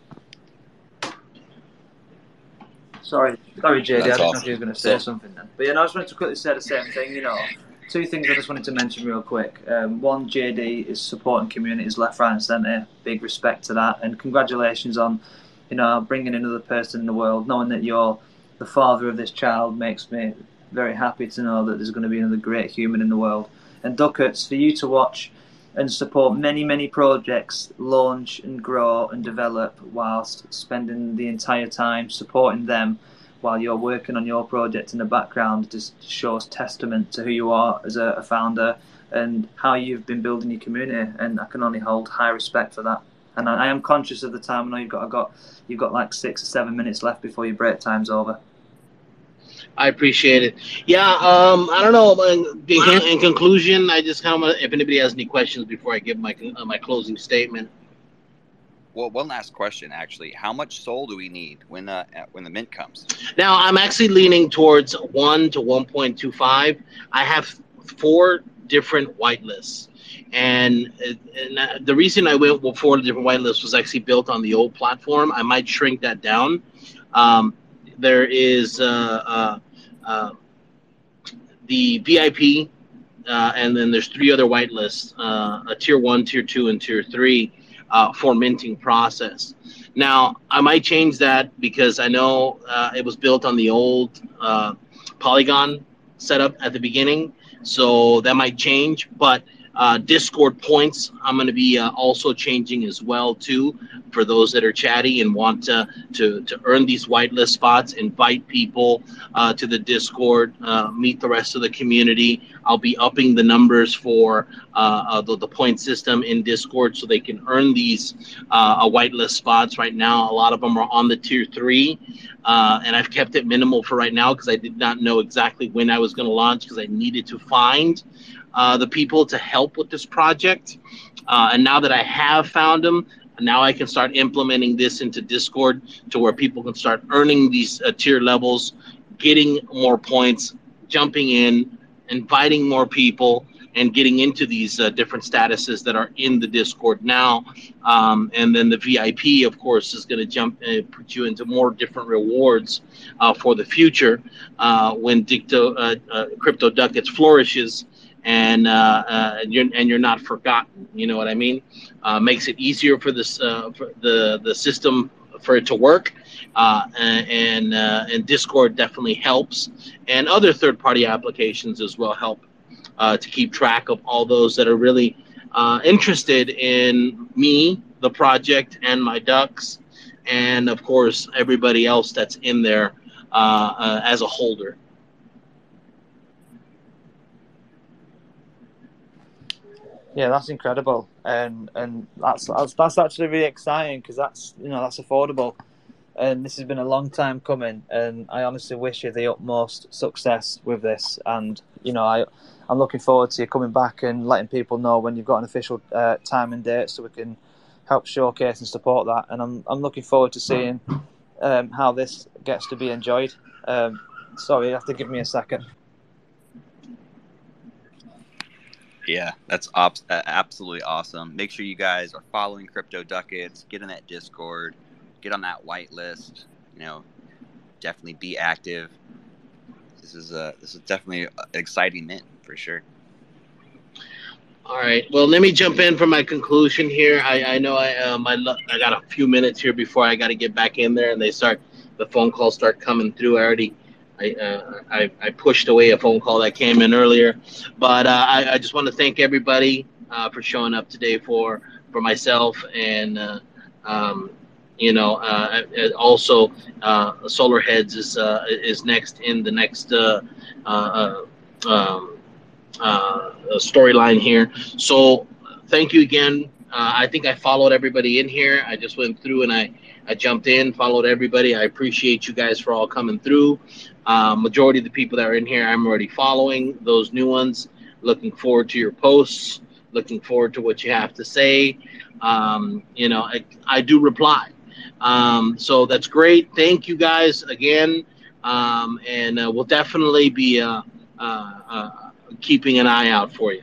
Sorry, JD. I didn't know if you were going to say something then. But yeah, no, I just wanted to quickly say the same thing. You know, two things I just wanted to mention real quick. One, JD is supporting communities left, right, and centre. Big respect to that, and congratulations on, you know, bringing another person in the world. Knowing that you're the father of this child makes me very happy to know that there's going to be another great human in the world. And Duckets, for you to watch and support many, many projects launch and grow and develop whilst spending the entire time supporting them while you're working on your project in the background, just shows testament to who you are as a founder and how you've been building your community. And I can only hold high respect for that. And I am conscious of the time. I know you've got like 6 or 7 minutes left before your break time's over. I appreciate it. Yeah, I don't know. In conclusion, I just kind of, if anybody has any questions before I give my closing statement. Well, one last question, actually. How much SOL do we need when the mint comes? Now, I'm actually leaning towards 1 to 1.25. I have 4 different whitelists. And the reason I went with 4 different whitelists was actually built on the old platform. I might shrink that down. There is the VIP, and then there's 3 other whitelists, a tier 1, tier 2, and tier 3 for minting process. Now, I might change that because I know it was built on the old Polygon setup at the beginning, so that might change. But Discord points, I'm going to be also changing as well too, for those that are chatty and want to earn these whitelist spots, invite people to the Discord, meet the rest of the community. I'll be upping the numbers for the point system in Discord so they can earn these whitelist spots. Right now, a lot of them are on the tier 3, and I've kept it minimal for right now because I did not know exactly when I was going to launch, because I needed to find the people to help with this project. And now that I have found them, Now I can start implementing this into Discord to where people can start earning these tier levels, getting more points, jumping in, inviting more people, and getting into these different statuses that are in the Discord now. And then the VIP, of course, is going to jump and put you into more different rewards for the future when Crypto Ducats flourishes, and you're not forgotten. You know what I mean? Makes it easier for this for the system for it to work. And Discord definitely helps, and other third-party applications as well help to keep track of all those that are really interested in me, the project, and my ducks, and of course everybody else that's in there as a holder. Yeah, that's incredible, and that's actually really exciting because that's affordable, and this has been a long time coming, and I honestly wish you the utmost success with this, and I'm looking forward to you coming back and letting people know when you've got an official time and date, so we can help showcase and support that, and I'm looking forward to seeing how this gets to be enjoyed. Sorry, you have to give me a second. Yeah, that's absolutely awesome. Make sure you guys are following Crypto Ducats. Get in that Discord. Get on that whitelist. Definitely be active. This is definitely an exciting mint for sure. All right. Well, let me jump in for my conclusion here. I know I got a few minutes here before I got to get back in there, and the phone calls start coming through. I pushed away a phone call that came in earlier, but I just want to thank everybody for showing up today for myself, and also Solar Heads is next in the next storyline here. So thank you again. I think I followed everybody in here. I just went through and I jumped in, followed everybody. I appreciate you guys for all coming through. Majority of the people that are in here, I'm already following. Those new ones, looking forward to your posts, looking forward to what you have to say. I do reply. So that's great. Thank you guys again. And we'll definitely be keeping an eye out for you.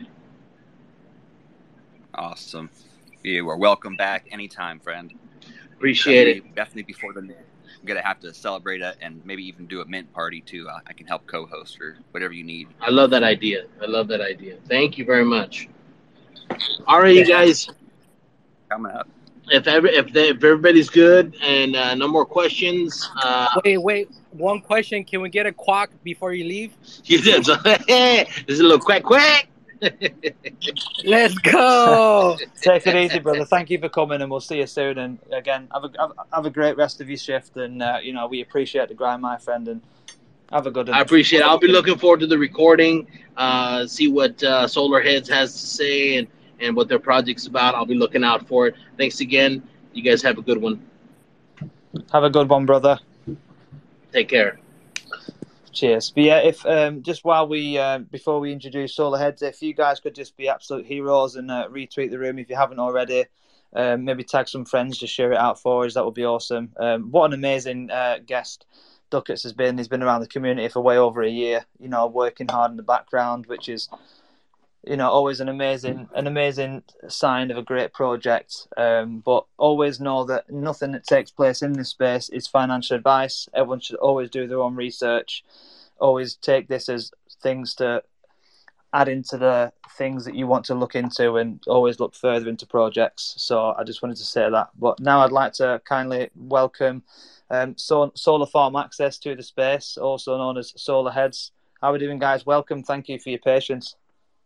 Awesome. You are welcome back anytime, friend. Appreciate it. Definitely before the mint. I'm going to have to celebrate it and maybe even do a mint party too. I can help co-host or whatever you need. I love that idea. Thank you very much. All right, you guys. Coming up. If everybody's good and no more questions. Wait. One question. Can we get a quack before you leave? You did. So, this is a little quack. Let's go. Take it easy, brother. Thank you for coming, and we'll see you soon. And again, have a great rest of your shift. And we appreciate the grind, my friend. And have a good one. I appreciate it. I'll be looking forward to the recording. See what Solar Heads has to say and what their project's about. I'll be looking out for it. Thanks again. You guys have a good one. Have a good one, brother. Take care. Cheers. But yeah, if just while we before we introduce Solar Heads, if you guys could just be absolute heroes and retweet the room if you haven't already, maybe tag some friends to share it out for us, that would be awesome. What an amazing guest Ducats has been. He's been around the community for way over a year, working hard in the background, which is always an amazing sign of a great project. But always know that nothing that takes place in this space is financial advice. Everyone should always do their own research. Always take this as things to add into the things that you want to look into, and always look further into projects. So I just wanted to say that. But now I'd like to kindly welcome Solar Farm Access to the space, also known as Solar Heads. How are we doing, guys? Welcome. Thank you for your patience.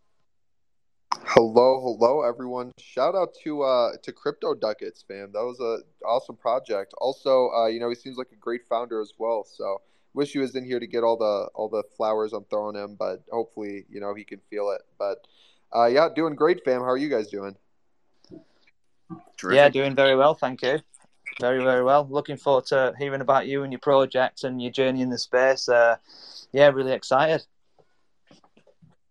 Hello, everyone. Shout out to Crypto Ducats, fam. That was an awesome project. Also, he seems like a great founder as well. So wish he was in here to get all the flowers I'm throwing him, but hopefully, he can feel it. But yeah, doing great, fam. How are you guys doing? Terrific. Yeah, doing very well, thank you. Very, very well. Looking forward to hearing about you and your project and your journey in the space. Yeah, really excited.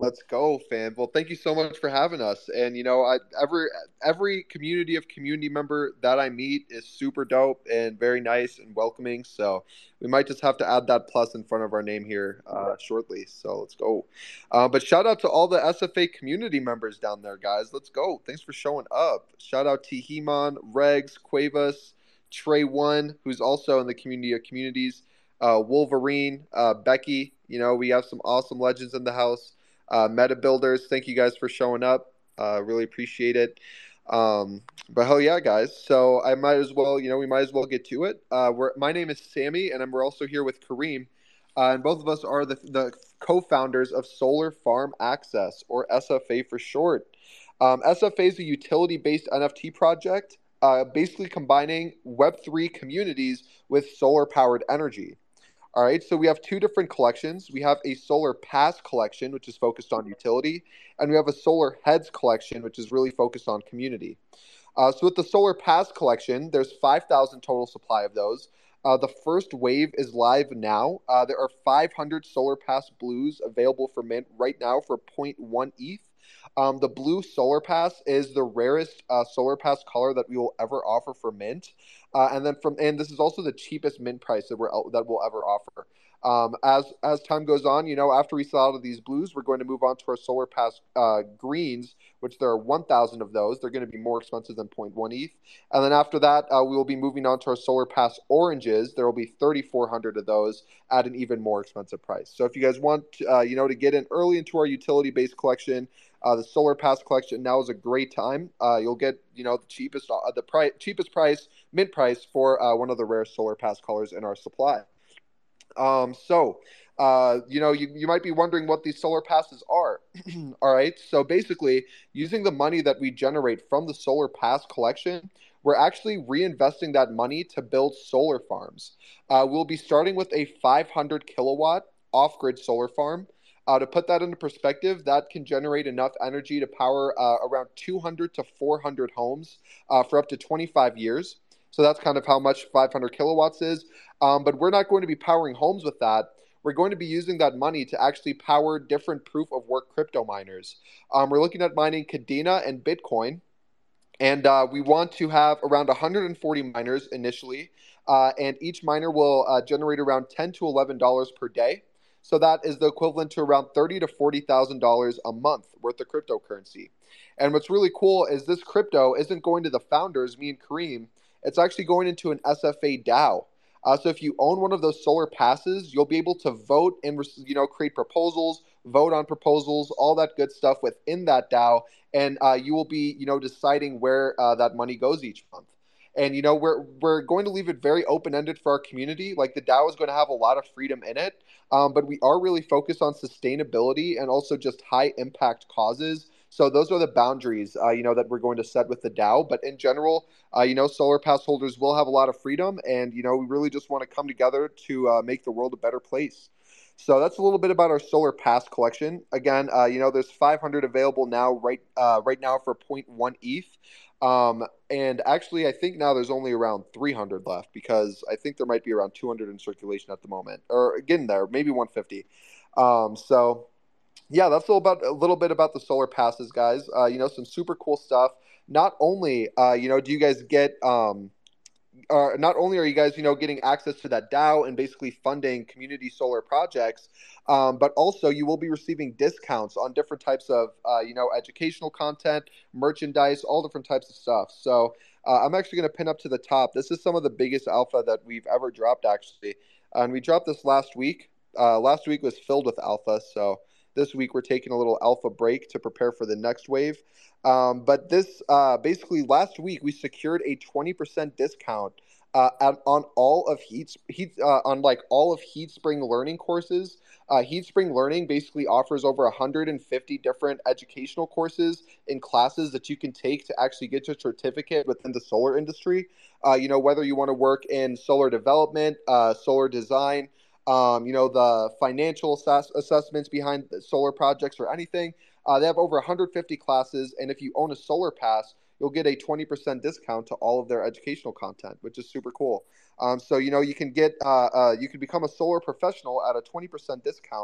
Let's go, fam. Well, thank you so much for having us. And you know, every community of community member that I meet is super dope and very nice and welcoming. So we might just have to add that plus in front of our name here shortly. So let's go. But shout out to all the SFA community members down there, guys. Let's go. Thanks for showing up. Shout out to He-Man, Regs, Cuevas, Trey One, who's also in the community of communities. Wolverine, Becky. You know, we have some awesome legends in the house. Meta Builders, thank you guys for showing up. Really appreciate it. But hell yeah, guys. So I might as well, we might as well get to it. My name is Sammy, and we're also here with Kareem. And both of us are the co-founders of Solar Farm Access, or SFA for short. SFA is a utility-based NFT project, basically combining Web3 communities with solar-powered energy. All right, so we have two different collections. We have a Solar Pass collection, which is focused on utility, and we have a Solar Heads collection, which is really focused on community. So with the Solar Pass collection, there's 5,000 total supply of those. The first wave is live now. There are 500 Solar Pass Blues available for mint right now for 0.1 ETH. The blue Solar Pass is the rarest Solar Pass color that we will ever offer for mint, and this is also the cheapest mint price that we'll ever offer. As time goes on, after we sell out of these blues, we're going to move on to our Solar Pass greens, which there are 1,000 of those. They're going to be more expensive than 0.1 ETH, and then after that, we will be moving on to our Solar Pass oranges. There will be 3,400 of those at an even more expensive price. So if you guys want, to get in early into our utility-based collection. The Solar Pass collection now is a great time. You'll get, the cheapest price, mint price for one of the rare Solar Pass colors in our supply. You might be wondering what these Solar Passes are. All right. So basically, using the money that we generate from the Solar Pass collection, we're actually reinvesting that money to build solar farms. We'll be starting with a 500 kilowatt off-grid solar farm. To put that into perspective, that can generate enough energy to power around 200 to 400 homes for up to 25 years. So that's kind of how much 500 kilowatts is. But we're not going to be powering homes with that. We're going to be using that money to actually power different proof-of-work crypto miners. We're looking at mining Kadena and Bitcoin. And we want to have around 140 miners initially. And each miner will generate around $10 to $11 per day. So that is the equivalent to around $30,000 to $40,000 a month worth of cryptocurrency. And what's really cool is this crypto isn't going to the founders, me and Kareem. It's actually going into an SFA DAO. So if you own one of those Solar Passes, you'll be able to vote and create proposals, vote on proposals, all that good stuff within that DAO, and you will be deciding where that money goes each month. And we're going to leave it very open-ended for our community. Like, the DAO is going to have a lot of freedom in it, but we are really focused on sustainability and also just high impact causes. So those are the boundaries, that we're going to set with the DAO. But in general, Solar Pass holders will have a lot of freedom, and we really just want to come together to make the world a better place. So that's a little bit about our Solar Pass collection. Again, there's 500 available now, right now for 0.1 ETH. And actually, I think now there's only around 300 left, because I think there might be around 200 in circulation at the moment, or getting there, maybe 150. So yeah, that's a little bit about the Solar Passes, guys. Some super cool stuff. Not only, do you guys get, not only are you guys, getting access to that DAO and basically funding community solar projects, but also you will be receiving discounts on different types of, educational content, merchandise, all different types of stuff. So I'm actually going to pin up to the top. This is some of the biggest alpha that we've ever dropped, actually. And we dropped this last week. Last week was filled with alpha, so this week we're taking a little alpha break to prepare for the next wave. But this basically last week we secured a 20% discount on all of HeatSpring Learning courses. HeatSpring Learning basically offers over 150 different educational courses and classes that you can take to actually get your certificate within the solar industry. Whether you want to work in solar development, solar design, the financial assessments behind solar projects or anything. They have over 150 classes, and if you own a Solar Pass, you'll get a 20% discount to all of their educational content, which is super cool. So you can get you can become a solar professional at a 20% discount.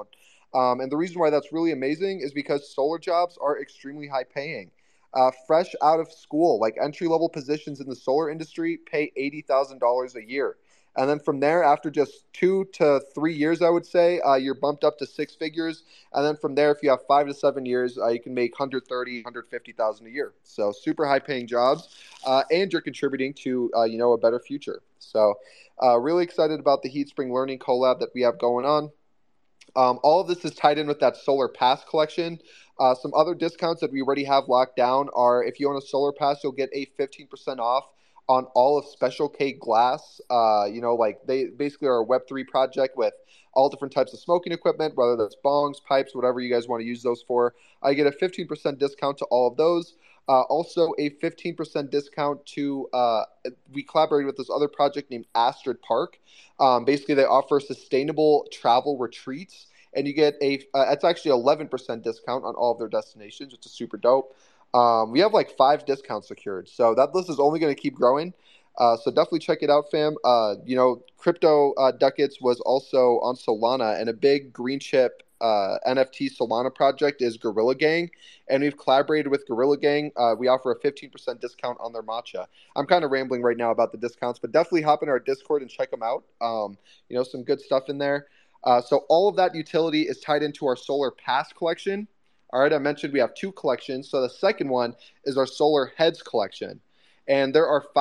And the reason why that's really amazing is because solar jobs are extremely high paying. Fresh out of school, like entry-level positions in the solar industry pay $80,000 a year. And then from there, after just 2 to 3 years, I would say, you're bumped up to six figures. And then from there, if you have 5 to 7 years, you can make 130, 150,000 a year. So super high paying jobs, and you're contributing to, a better future. So really excited about the HeatSpring Learning collab that we have going on. All of this is tied in with that Solar Pass collection. Some other discounts that we already have locked down are if you own a Solar Pass, you'll get a 15% off on all of Special K Glass. Like they basically are a Web3 project with all different types of smoking equipment, whether that's bongs, pipes, whatever you guys want to use those for. I get a 15% discount to all of those. Also, a 15% discount to, we collaborated with this other project named Astrid Park. Basically, they offer sustainable travel retreats, and you get it's actually 11% discount on all of their destinations, which is super dope. We have like 5 discounts secured, so that list is only going to keep growing. So definitely check it out, fam. Crypto Ducats was also on Solana, and a big green chip NFT Solana project is Gorilla Gang, and we've collaborated with Gorilla Gang. We offer a 15% discount on their matcha. I'm kind of rambling right now about the discounts, but definitely hop in our Discord and check them out. Some good stuff in there. So all of that utility is tied into our Solar Pass collection. All right, I mentioned we have 2 collections. So the second one is our Solar Heads collection. And there are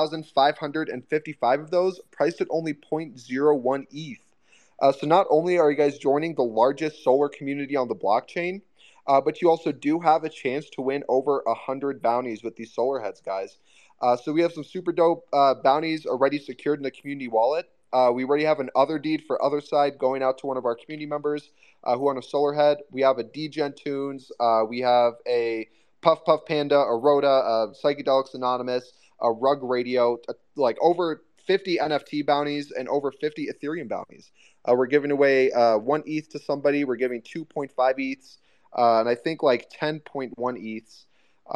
5,555 of those, priced at only 0.01 ETH. So not only are you guys joining the largest solar community on the blockchain, but you also do have a chance to win over 100 bounties with these Solar Heads, guys. So we have some super dope bounties already secured in the community wallet. We already have an other deed for Other Side going out to one of our community members who are on a Solar Head. We have a DGen Tunes. We have a Puff Puff Panda, a Rhoda, Psychedelics Anonymous, a Rug Radio, like over 50 NFT bounties and over 50 Ethereum bounties. We're giving away 1 ETH to somebody. We're giving 2.5 ETHs, and I think like 10.1 ETHs.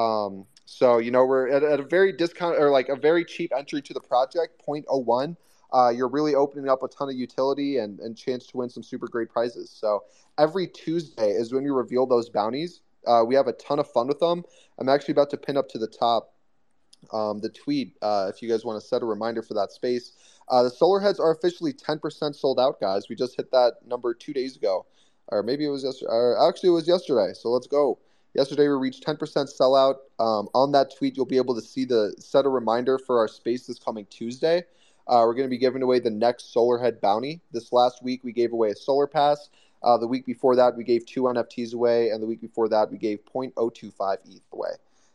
So we're at a very discount, or like a very cheap entry to the project, 0.01. You're really opening up a ton of utility and chance to win some super great prizes. So every Tuesday is when we reveal those bounties. We have a ton of fun with them. I'm actually about to pin up to the top the tweet if you guys want to set a reminder for that space. The Solar Heads are officially 10% sold out, guys. We just hit that number 2 days ago. Or maybe it was yesterday. Actually, it was yesterday. So let's go. Yesterday, we reached 10% sellout. On that tweet, you'll be able to see set a reminder for our space this coming Tuesday. We're going to be giving away the next Solar Head bounty. This last week, we gave away a Solar Pass. The week before that, we gave 2 NFTs away. And the week before that, we gave 0.025 ETH away.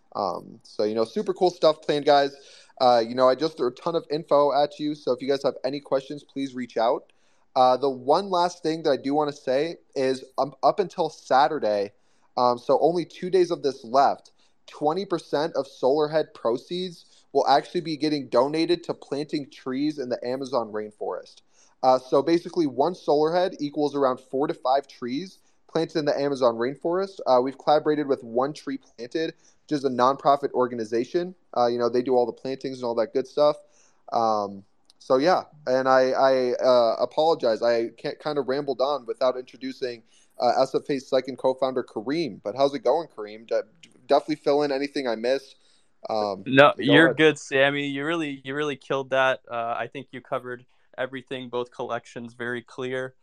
Super cool stuff planned, guys. I just threw a ton of info at you. So if you guys have any questions, please reach out. The one last thing that I do want to say is up until Saturday, so only 2 days of this left, 20% of Solar Head proceeds will actually be getting donated to planting trees in the Amazon rainforest. So basically, one Solar Head equals around 4 to 5 trees planted in the Amazon rainforest. We've collaborated with One Tree Planted, which is a nonprofit organization. They do all the plantings and all that good stuff. So yeah, and I apologize. I kind of rambled on without introducing SFA's second co-founder, Kareem. But how's it going, Kareem? Definitely fill in anything I missed. No, you're good, Sammy. You really killed that. I think you covered everything, both collections, very clear.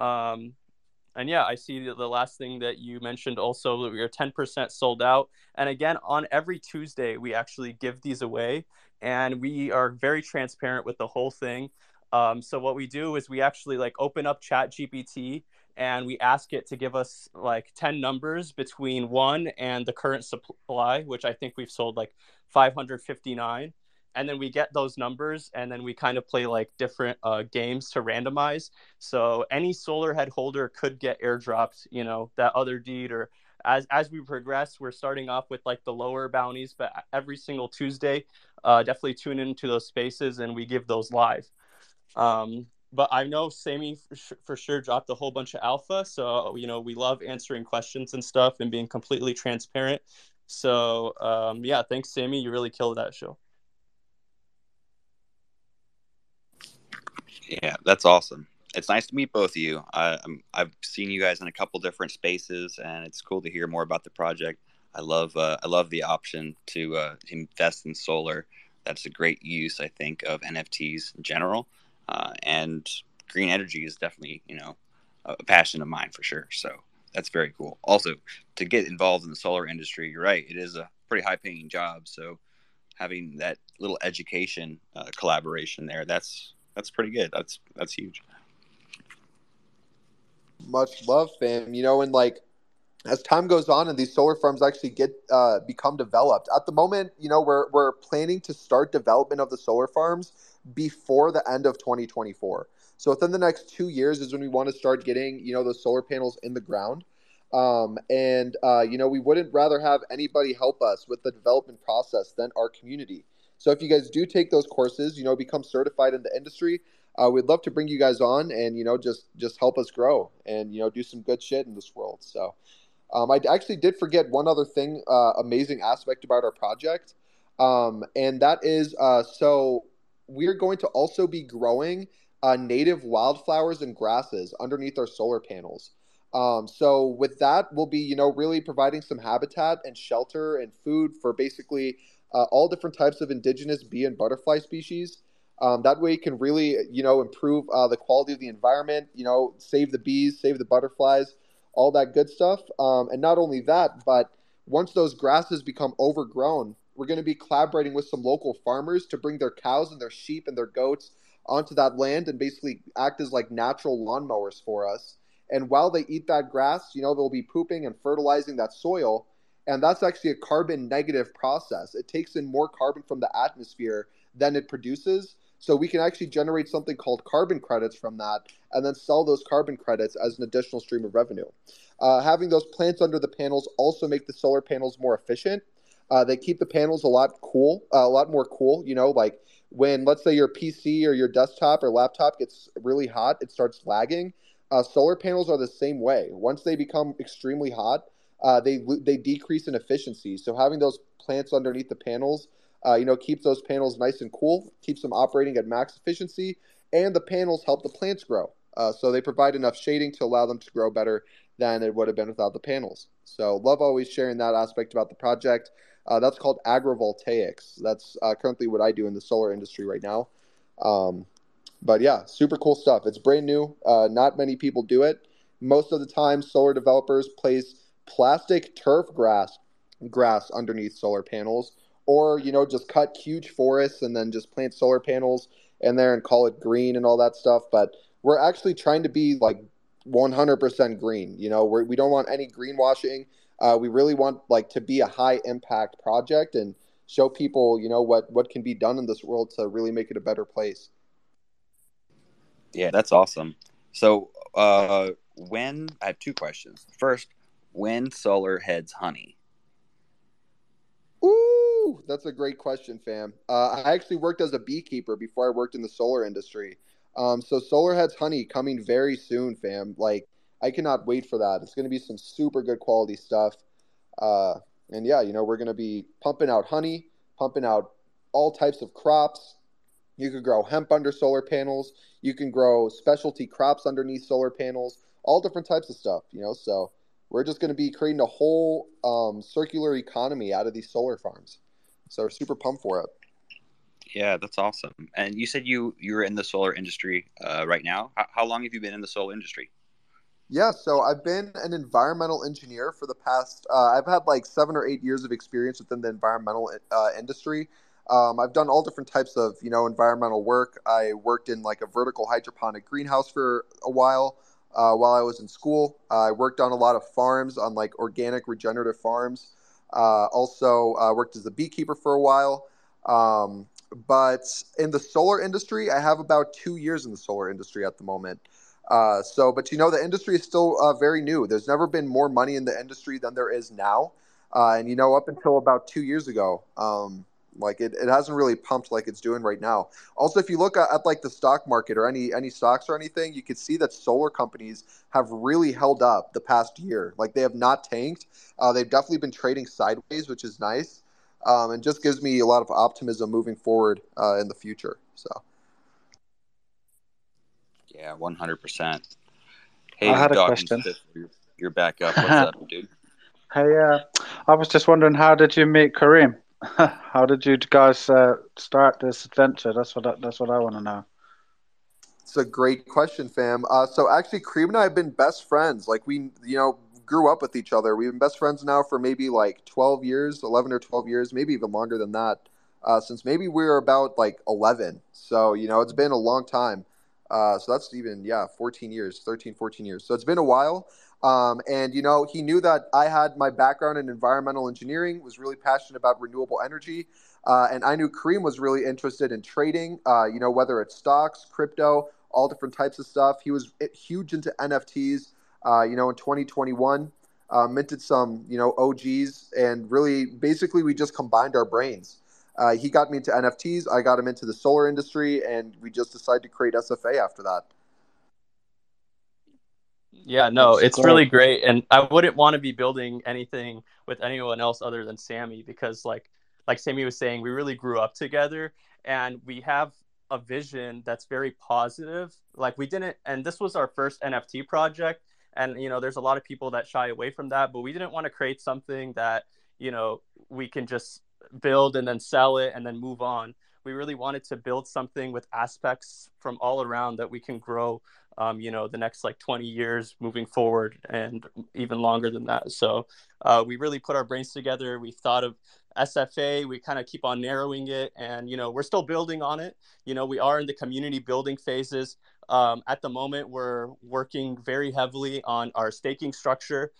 And yeah, I see the last thing that you mentioned also, that we are 10% sold out. And again, on every Tuesday, we actually give these away, and we are very transparent with the whole thing. So what we do is we actually open up ChatGPT, and we ask it to give us 10 numbers between 1 and the current supply, which I think we've sold 559. And then we get those numbers, and then we kind of play different games to randomize. So any Solar Head holder could get airdropped, that other deed. Or as we progress, we're starting off with the lower bounties, but every single Tuesday, definitely tune into those spaces, and we give those live. But I know Sammy for sure dropped a whole bunch of alpha. So, we love answering questions and stuff and being completely transparent. So, yeah, thanks, Sammy. You really killed that show. Yeah, that's awesome. It's nice to meet both of you. I've seen you guys in a couple different spaces, and it's cool to hear more about the project. I love the option to invest in solar. That's a great use, I think, of NFTs in general, and green energy is definitely a passion of mine for sure. So that's very cool. Also, to get involved in the solar industry, you're right, it is a pretty high paying job. So having that little education collaboration there, that's pretty good. That's huge. Much love, fam. And like as time goes on and these solar farms actually become developed, at the moment, we're planning to start development of the solar farms before the end of 2024. So within the next 2 years is when we want to start getting those solar panels in the ground. We wouldn't rather have anybody help us with the development process than our community. So if you guys do take those courses, become certified in the industry, we'd love to bring you guys on and, just help us grow and, do some good shit in this world. So I actually did forget one other thing, amazing aspect about our project. And that is, so we're going to also be growing native wildflowers and grasses underneath our solar panels. So with that, we'll be, really providing some habitat and shelter and food for basically all different types of indigenous bee and butterfly species. That way it can really, improve the quality of the environment, save the bees, save the butterflies, all that good stuff. And not only that, but once those grasses become overgrown, we're going to be collaborating with some local farmers to bring their cows and their sheep and their goats onto that land and basically act as like natural lawnmowers for us. And while they eat that grass, they'll be pooping and fertilizing that soil. And that's actually a carbon negative process. It takes in more carbon from the atmosphere than it produces. So we can actually generate something called carbon credits from that and then sell those carbon credits as an additional stream of revenue. Having those plants under the panels also make the solar panels more efficient. They keep the panels a lot more cool. Like when, let's say, your PC or your desktop or laptop gets really hot, it starts lagging. Solar panels are the same way. Once they become extremely hot, they decrease in efficiency. So having those plants underneath the panels, keeps those panels nice and cool, keeps them operating at max efficiency, and the panels help the plants grow. So they provide enough shading to allow them to grow better than it would have been without the panels. So love always sharing that aspect about the project. That's called agrivoltaics. That's currently what I do in the solar industry right now. But yeah, super cool stuff. It's brand new. Not many people do it. Most of the time, solar developers place plastic turf grass underneath solar panels, or just cut huge forests and then just plant solar panels in there and call it green and all that stuff. But we're actually trying to be like 100% green. We don't want any greenwashing. We really want to be a high impact project and show people what can be done in this world to really make it a better place. Yeah, that's awesome. So I have two questions. First, when solar heads honey? Ooh, that's a great question, fam. I actually worked as a beekeeper before I worked in the solar industry. So solar heads honey coming very soon, fam. I cannot wait for that. It's going to be some super good quality stuff. And yeah, we're going to be pumping out honey, pumping out all types of crops. You could grow hemp under solar panels. You can grow specialty crops underneath solar panels, all different types of stuff, so we're just going to be creating a whole circular economy out of these solar farms. So we're super pumped for it. Yeah, that's awesome. And you said you're in the solar industry right now. How long have you been in the solar industry? Yeah, so I've been an environmental engineer for the past, I've had 7 or 8 years of experience within the environmental industry. I've done all different types of, environmental work. I worked in a vertical hydroponic greenhouse for a while I was in school. I worked on a lot of farms, on organic regenerative farms. Also worked as a beekeeper for a while. But in the solar industry, I have about 2 years in the solar industry at the moment. But the industry is still very new. There's never been more money in the industry than there is now. And up until about 2 years ago, it hasn't really pumped like it's doing right now. Also, if you look at the stock market or any stocks or anything, you can see that solar companies have really held up the past year. They have not tanked. They've definitely been trading sideways, which is nice. And just gives me a lot of optimism moving forward in the future. So. Yeah, 100%. Hey, I had a Dawkins, question. you're back up. What's up, dude? Hey, I was just wondering, how did you meet Kareem? How did you guys start this adventure? That's what I want to know. It's a great question, fam. So actually, Kareem and I have been best friends. Like we, grew up with each other. We've been best friends now for maybe like 12 years, 11 or 12 years, maybe even longer than that. Since maybe we were about like 11. So, it's been a long time. So that's even, 14 years, 13, 14 years. So it's been a while. And, he knew that I had my background in environmental engineering, was really passionate about renewable energy. And I knew Kareem was really interested in trading, whether it's stocks, crypto, all different types of stuff. He was huge into NFTs, in 2021, minted some, OGs, and really, basically, we just combined our brains. He got me into NFTs, I got him into the solar industry, and we just decided to create SFA after that. Yeah, no, That's it's great. really great. And I wouldn't want to be building anything with anyone else other than Sammy, because like Sammy was saying, we really grew up together and we have a vision that's very positive. Like we didn't, and this was our first NFT project. And, there's a lot of people that shy away from that, but we didn't want to create something that, we can just build and then sell it and then move on. We really wanted to build something with aspects from all around that we can grow, the next like 20 years moving forward and even longer than that. So we really put our brains together. We thought of SFA, we kind of keep on narrowing it, and, we're still building on it. We are in the community building phases. At the moment, we're working very heavily on our staking structure.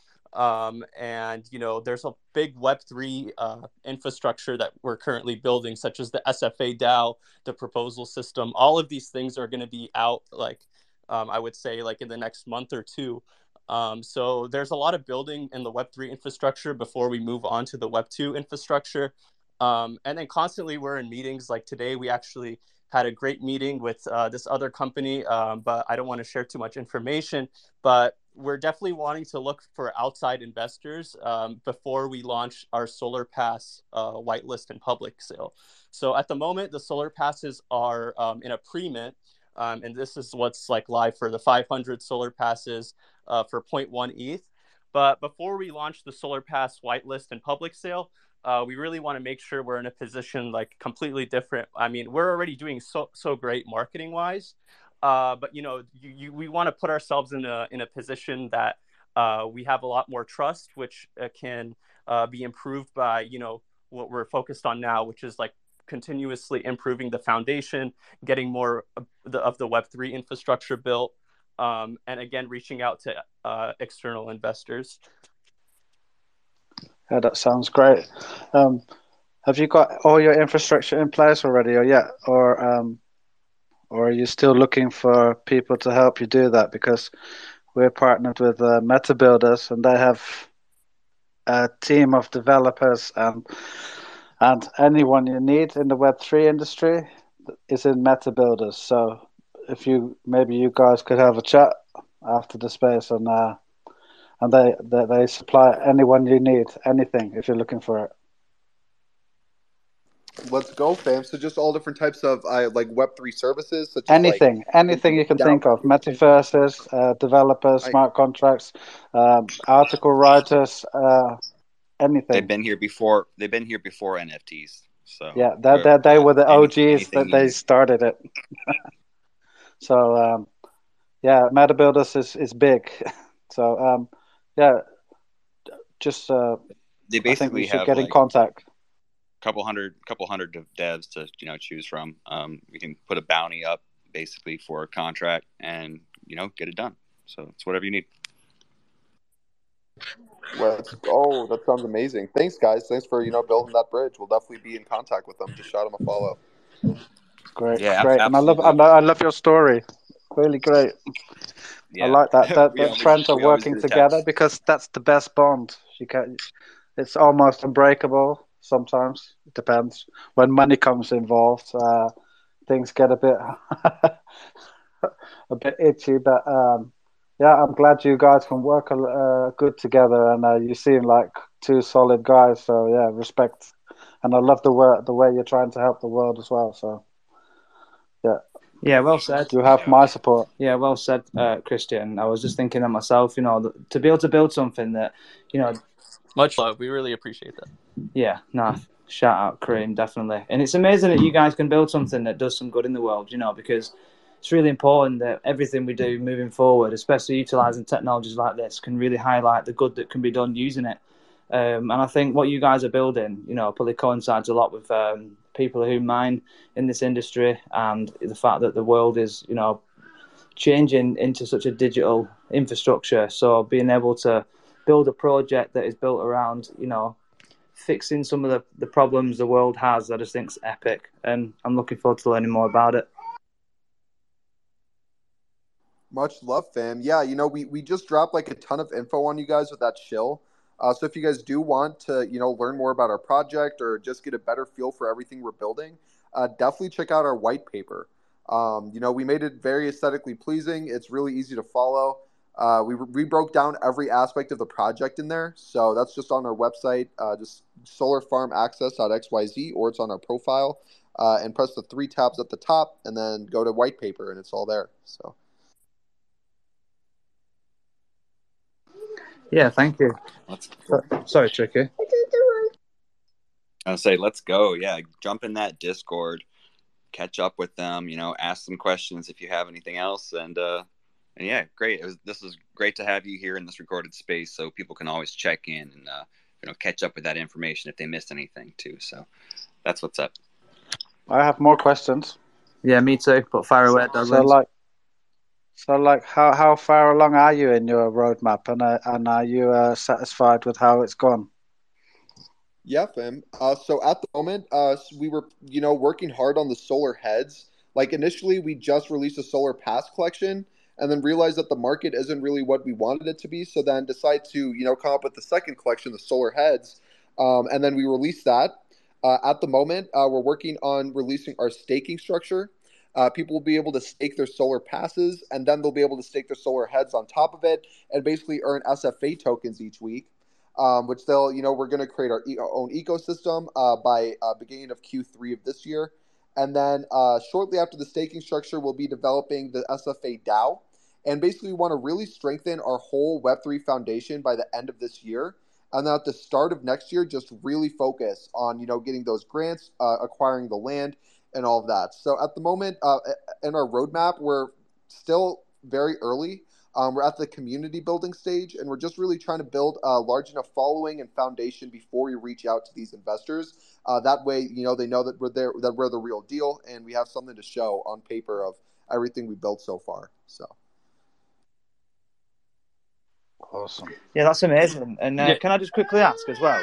And there's a big Web3 infrastructure that we're currently building, such as the SFA DAO, the proposal system. All of these things are going to be out, like I would say, like in the next month or two. So there's a lot of building in the Web3 infrastructure before we move on to the Web2 infrastructure. And then constantly we're in meetings. Like today, we actually had a great meeting with this other company, but I don't want to share too much information. But we're definitely wanting to look for outside investors before we launch our Solar Pass whitelist and public sale. So at the moment, the Solar Passes are in a pre-mint, and this is what's like live for the 500 Solar Passes for 0.1 ETH. But before we launch the Solar Pass whitelist and public sale, we really want to make sure we're in a position like completely different. I mean, we're already doing so great marketing wise, but we want to put ourselves in a position that we have a lot more trust, which can be improved by what we're focused on now, which is like continuously improving the foundation, getting more of the Web3 infrastructure built, and again reaching out to external investors. Yeah, that sounds great. Have you got all your infrastructure in place already, or are you still looking for people to help you do that? Because we're partnered with Meta Builders, and they have a team of developers and anyone you need in the Web3 industry is in Meta Builders. So if you guys could have a chat after the space, and they supply anyone you need, anything if you're looking for it. Let's go, fam. So just all different types of like Web3 services, such Anything you can think of. Metaverses, developers, smart contracts, article writers, anything. They've been here before NFTs. So yeah, they were the OGs that they started it. So yeah, Meta Builders is big. So yeah, just they basically I think we should have get like in contact. couple hundred of devs to choose from. We can put a bounty up basically for a contract and get it done. So it's whatever you need. Let's go. That sounds amazing. Thanks, guys. Thanks for building that bridge. We'll definitely be in contact with them. Just shout them a follow. Great, Yeah, great. absolutely. And I love your story. Really great. Yeah. I like that friends are we always working do together text. because that's the best bond. It's almost unbreakable. Sometimes it depends. When money comes involved, things get a bit itchy. But yeah, I'm glad you guys can work good together, and you seem like two solid guys. So yeah, respect, and I love the way you're trying to help the world as well. So yeah, Yeah, well said. You have my support. Yeah, well said, Christian. I was just thinking of myself, to be able to build something that, Much love. We really appreciate that. Yeah, no, shout out Kareem, definitely. And it's amazing that you guys can build something that does some good in the world, because it's really important that everything we do moving forward, especially utilising technologies like this, can really highlight the good that can be done using it. And I think what you guys are building, probably coincides a lot with people who mine in this industry, and the fact that the world is, changing into such a digital infrastructure. So being able to build a project that is built around, fixing some of the problems the world has, I just think is epic. And I'm looking forward to learning more about it. Much love, fam. Yeah, we just dropped like a ton of info on you guys with that shill. So if you guys do want to, learn more about our project or just get a better feel for everything we're building, definitely check out our white paper. We made it very aesthetically pleasing. It's really easy to follow. We broke down every aspect of the project in there. So that's just on our website, just solarfarmaccess.xyz, or it's on our profile. And press the 3 tabs at the top and then go to white paper and it's all there. So. Yeah, thank you. Sorry, Tricky. I'll say, let's go. Yeah, jump in that Discord, catch up with them. Ask them questions if you have anything else. And yeah, great. This was great to have you here in this recorded space, so people can always check in and catch up with that information if they missed anything too. So that's what's up. I have more questions. Yeah, me too. But fire away, Douglas. So, how far along are you in your roadmap, and are you satisfied with how it's gone? Yeah, fam. So at the moment, we were, working hard on the solar heads. Like initially, we just released a solar pass collection, and then realized that the market isn't really what we wanted it to be. So then decide to, come up with the second collection, the solar heads, and then we released that. At the moment, we're working on releasing our staking structure. People will be able to stake their solar passes, and then they'll be able to stake their solar heads on top of it and basically earn SFA tokens each week, which they'll, we're going to create our own ecosystem by beginning of Q3 of this year. And then shortly after the staking structure, we'll be developing the SFA DAO. And basically, we want to really strengthen our whole Web3 foundation by the end of this year. And then at the start of next year, just really focus on, getting those grants, acquiring the land, and all of that. So at the moment, in our roadmap, we're still very early. We're at the community building stage, and we're just really trying to build a large enough following and foundation before we reach out to these investors. That way, they know that we're there, that we're the real deal, and we have something to show on paper of everything we built so far. So. Awesome. Yeah, that's amazing. And can I just quickly ask as well?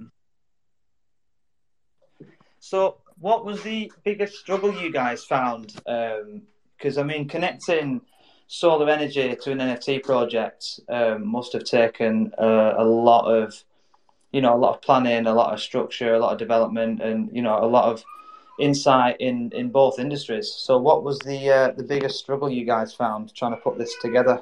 So, what was the biggest struggle you guys found? Because connecting solar energy to an NFT project must have taken a lot of planning, a lot of structure, a lot of development, and a lot of insight in both industries. So, what was the biggest struggle you guys found trying to put this together?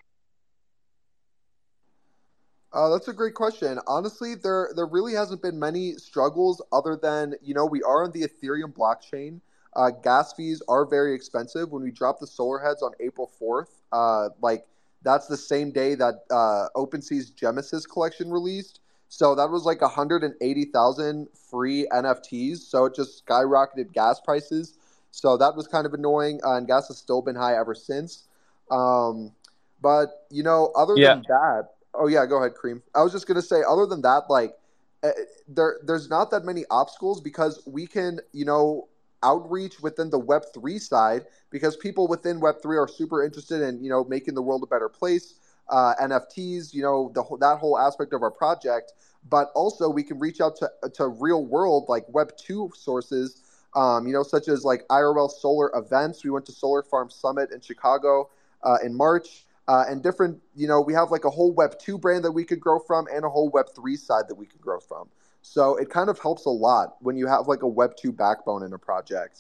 That's a great question. Honestly, there really hasn't been many struggles other than, we are on the Ethereum blockchain. Gas fees are very expensive. When we dropped the solar heads on April 4th, that's the same day that OpenSea's Genesis collection released. So that was like 180,000 free NFTs. So it just skyrocketed gas prices. So that was kind of annoying. And gas has still been high ever since. But, other than that, oh, yeah, go ahead, Kareem. I was just going to say, other than that, there's not that many obstacles because we can, outreach within the Web3 side because people within Web3 are super interested in, making the world a better place, NFTs, that whole aspect of our project. But also we can reach out to real world, like Web2 sources, such as like IRL solar events. We went to Solar Farm Summit in Chicago in March. And different, we have like a whole Web 2 brand that we could grow from and a whole Web 3 side that we could grow from. So it kind of helps a lot when you have like a Web 2 backbone in a project.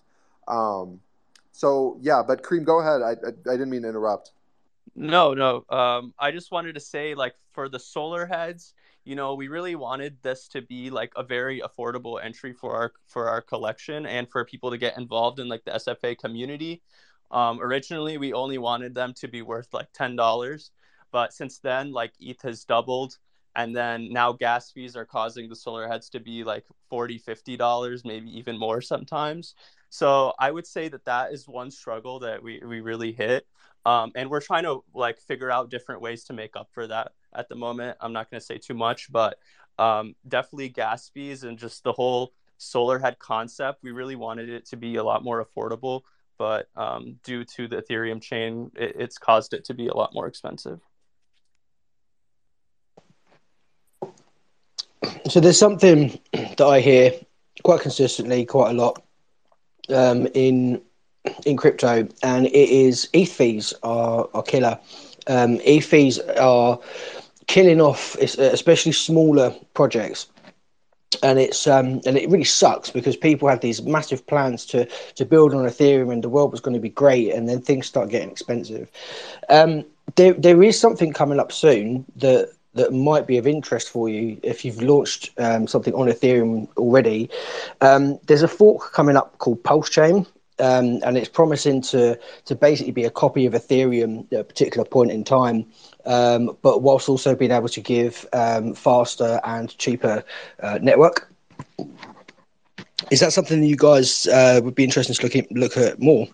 So yeah, but Kareem, go ahead. I didn't mean to interrupt. No. I just wanted to say, like, for the solar heads, we really wanted this to be like a very affordable entry for our collection and for people to get involved in like the SFA community. Originally, we only wanted them to be worth like $10, but since then, like ETH has doubled, and then now gas fees are causing the solar heads to be like $40-$50, maybe even more sometimes. So I would say that is one struggle that we really hit. And we're trying to like figure out different ways to make up for that at the moment. I'm not going to say too much, but definitely gas fees and just the whole solar head concept. We really wanted it to be a lot more affordable, but due to the Ethereum chain, it's caused it to be a lot more expensive. So there's something that I hear quite consistently, quite a lot in crypto, and it is ETH fees are killer. ETH fees are killing off, especially smaller projects. And and it really sucks because people have these massive plans to build on Ethereum, and the world was going to be great, and then things start getting expensive. There is something coming up soon that might be of interest for you if you've launched something on Ethereum already. There's a fork coming up called Pulse Chain. And it's promising to basically be a copy of Ethereum at a particular point in time, but whilst also being able to give faster and cheaper network. Is that something that you guys would be interested to look at more?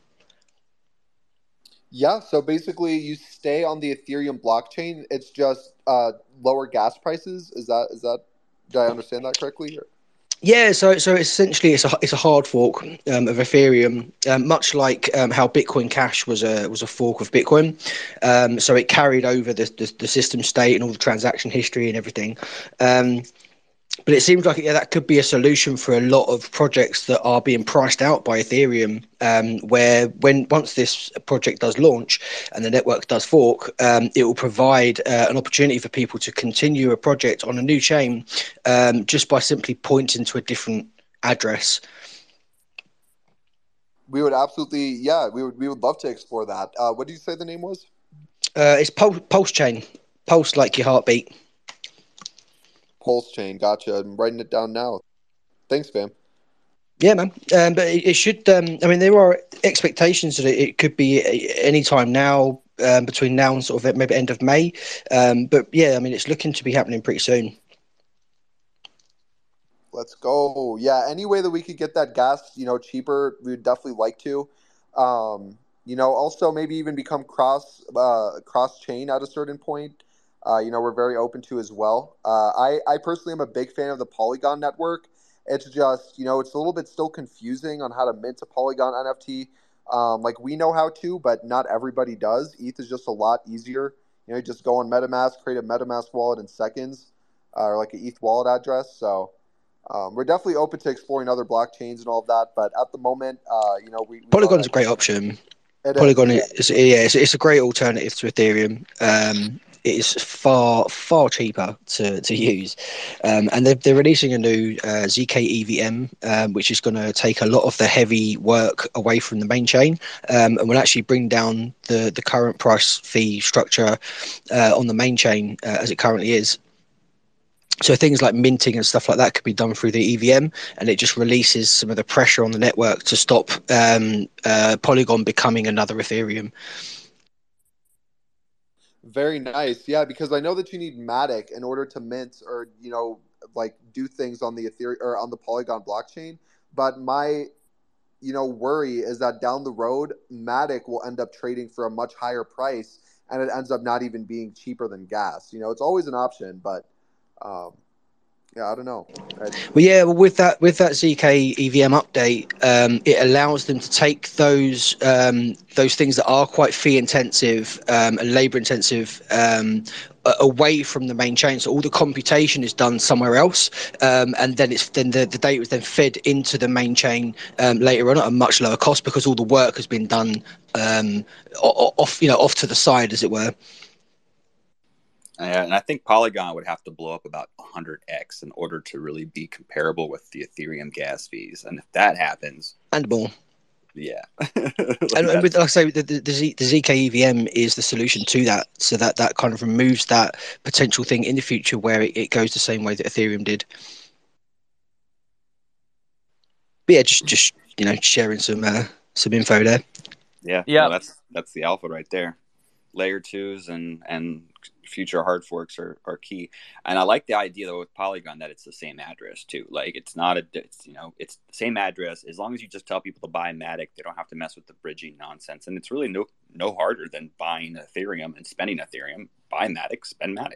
Yeah, so basically you stay on the Ethereum blockchain. It's just lower gas prices. Is that did I understand that correctly? Yeah, so essentially it's a hard fork of Ethereum, much like how Bitcoin Cash was a fork of Bitcoin. So it carried over the system state and all the transaction history and everything. But it seems like that could be a solution for a lot of projects that are being priced out by Ethereum, where once this project does launch and the network does fork, it will provide an opportunity for people to continue a project on a new chain just by simply pointing to a different address. We would absolutely, we would love to explore that. What did you say the name was? It's Pulse Chain. Pulse like your heartbeat. Pulse Chain, gotcha. I'm writing it down now. Thanks, fam. Yeah, man. But it should. I mean, there are expectations that it could be any time now, between now and sort of maybe end of May. But yeah, I mean, it's looking to be happening pretty soon. Let's go. Yeah, any way that we could get that gas, cheaper, we would definitely like to. Also maybe even become cross chain at a certain point. We're very open to as well. I personally am a big fan of the Polygon network. It's just, it's a little bit still confusing on how to mint a Polygon NFT. We know how to, but not everybody does. ETH is just a lot easier. You just go on MetaMask, create a MetaMask wallet in seconds, or like an ETH wallet address. So we're definitely open to exploring other blockchains and all of that. But at the moment, we Polygon's a great option. Polygon is it's a great alternative to Ethereum. It is far cheaper to use, and they're releasing a new ZK EVM, which is going to take a lot of the heavy work away from the main chain, and will actually bring down the current price fee structure on the main chain as it currently is. So things like minting and stuff like that could be done through the EVM, and it just releases some of the pressure on the network to stop Polygon becoming another Ethereum. Very nice. Yeah, because I know that you need Matic in order to mint or, do things on the Ethereum or on the Polygon blockchain. But my, worry is that down the road, Matic will end up trading for a much higher price, and it ends up not even being cheaper than gas. It's always an option, but I don't know. Well, with that ZK EVM update, it allows them to take those things that are quite fee intensive and labor intensive away from the main chain. So all the computation is done somewhere else, and then the data is then fed into the main chain later on at a much lower cost because all the work has been done off to the side, as it were. And I think Polygon would have to blow up about 100x in order to really be comparable with the Ethereum gas fees. And if that happens, and more, yeah. and with, like I say, the ZK EVM is the solution to that. So that kind of removes that potential thing in the future where it goes the same way that Ethereum did. But yeah, just sharing some info there. Yeah, Yeah. no, that's the alpha right there. Layer 2s and future hard forks are key. And I like the idea though with Polygon that it's the same address too. Like it's the same address. As long as you just tell people to buy Matic, they don't have to mess with the bridging nonsense. And it's really no harder than buying Ethereum and spending Ethereum. Buy Matic, spend Matic.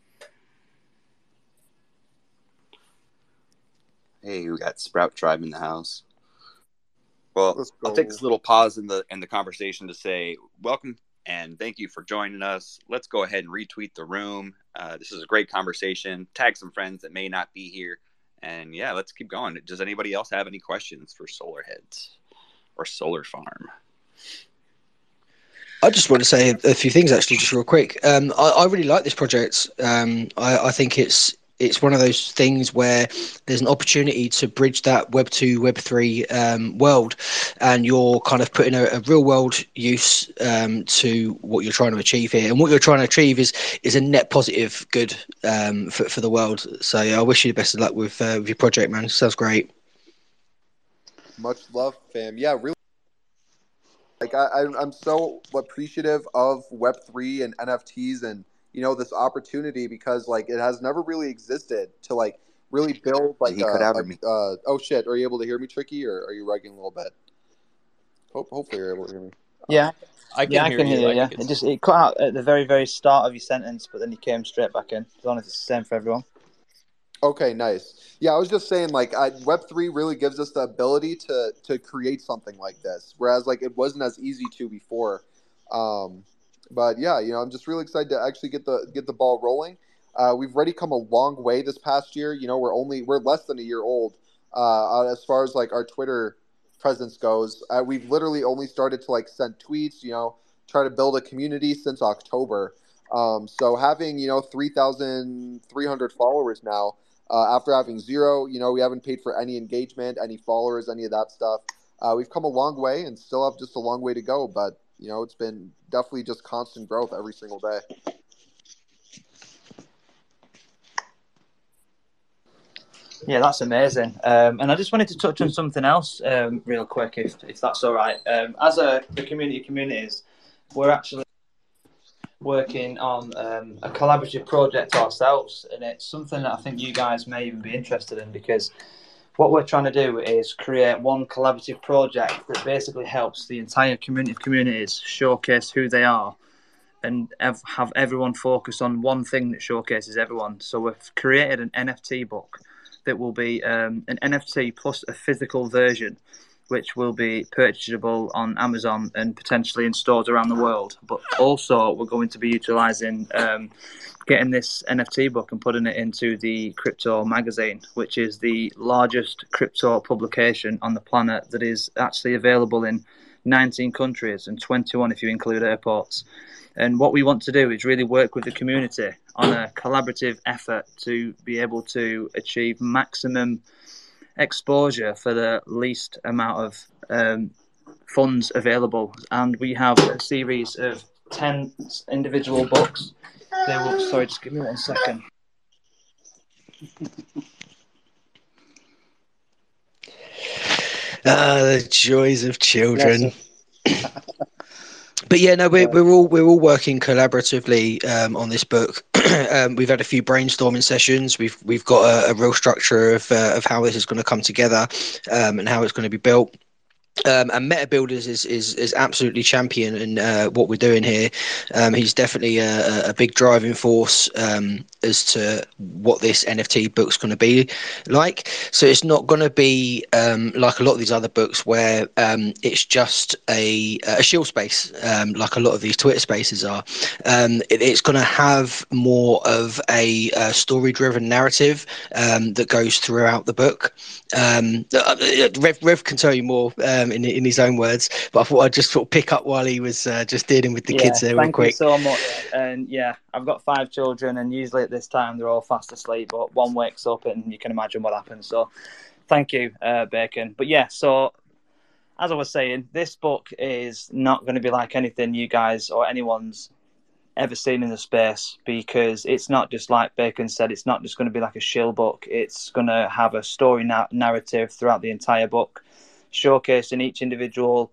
Hey, we got Sprout Tribe in the house. Well, I'll take this little pause in the conversation to say welcome and thank you for joining us. Let's go ahead and retweet the room. This is a great conversation. Tag some friends that may not be here. And yeah, let's keep going. Does anybody else have any questions for Solarheads or Solar Farm? I just want to say a few things actually, just real quick. I really like this project. I think it's one of those things where there's an opportunity to bridge that Web 2, Web 3 world, and you're kind of putting a real world use to what you're trying to achieve here. And what you're trying to achieve is a net positive good for the world. So yeah, I wish you the best of luck with your project, man. Sounds great. Much love, fam. Yeah, really. Like I'm so appreciative of Web3 and NFTs and this opportunity, because like it has never really existed to like really build like oh shit, are you able to hear me, Tricky, or are you rugging a little bit? Hopefully you're able to hear me. Yeah, I can hear you. Yeah, it cut out at the very, very start of your sentence, but then you came straight back in. As long as it's the same for everyone. Okay, nice. Yeah, I was just saying, like, Web3 really gives us the ability to create something like this, whereas like it wasn't as easy to before. But yeah, I'm just really excited to actually get the ball rolling. We've already come a long way this past year. We're less than a year old as far as like our Twitter presence goes. We've literally only started to like send tweets, try to build a community since October. So having 3,300 followers now after having 0, we haven't paid for any engagement, any followers, any of that stuff. We've come a long way and still have just a long way to go, but it's been definitely just constant growth every single day. Yeah, that's amazing. And I just wanted to touch on something else real quick, if that's all right. As the community of communities, we're actually working on a collaborative project ourselves, and it's something that I think you guys may even be interested in, because what we're trying to do is create one collaborative project that basically helps the entire community of communities showcase who they are and have everyone focus on one thing that showcases everyone. So we've created an NFT book that will be an NFT plus a physical version, which will be purchasable on Amazon and potentially in stores around the world. But also we're going to be utilising getting this NFT book and putting it into the Crypto magazine, which is the largest crypto publication on the planet that is actually available in 19 countries and 21 if you include airports. And what we want to do is really work with the community on a collaborative effort to be able to achieve maximum exposure for the least amount of funds available. And we have a series of 10 individual books. Sorry, just give me 1 second. The joys of children. But yeah, no, we're all working collaboratively on this book. We've had a few brainstorming sessions. We've got a real structure of how this is going to come together and how it's going to be built. And Meta Builders is absolutely champion in what we're doing here. He's definitely a big driving force as to what this NFT book's going to be like. So it's not going to be like a lot of these other books where it's just a shield space, like a lot of these Twitter spaces are. It's going to have more of a story-driven narrative that goes throughout the book. Rev can tell you more in his own words, but I thought I'd just sort of pick up while he was just dealing with the kids there real quick. Thank you so much. And yeah, I've got 5 children, and usually at this time they're all fast asleep, but one wakes up and you can imagine what happens. So thank you, Bacon. But yeah, so as I was saying, this book is not going to be like anything you guys or anyone's ever seen in the space, because it's not just like Bacon said, it's not just going to be like a shill book. It's going to have a story narrative throughout the entire book, showcasing each individual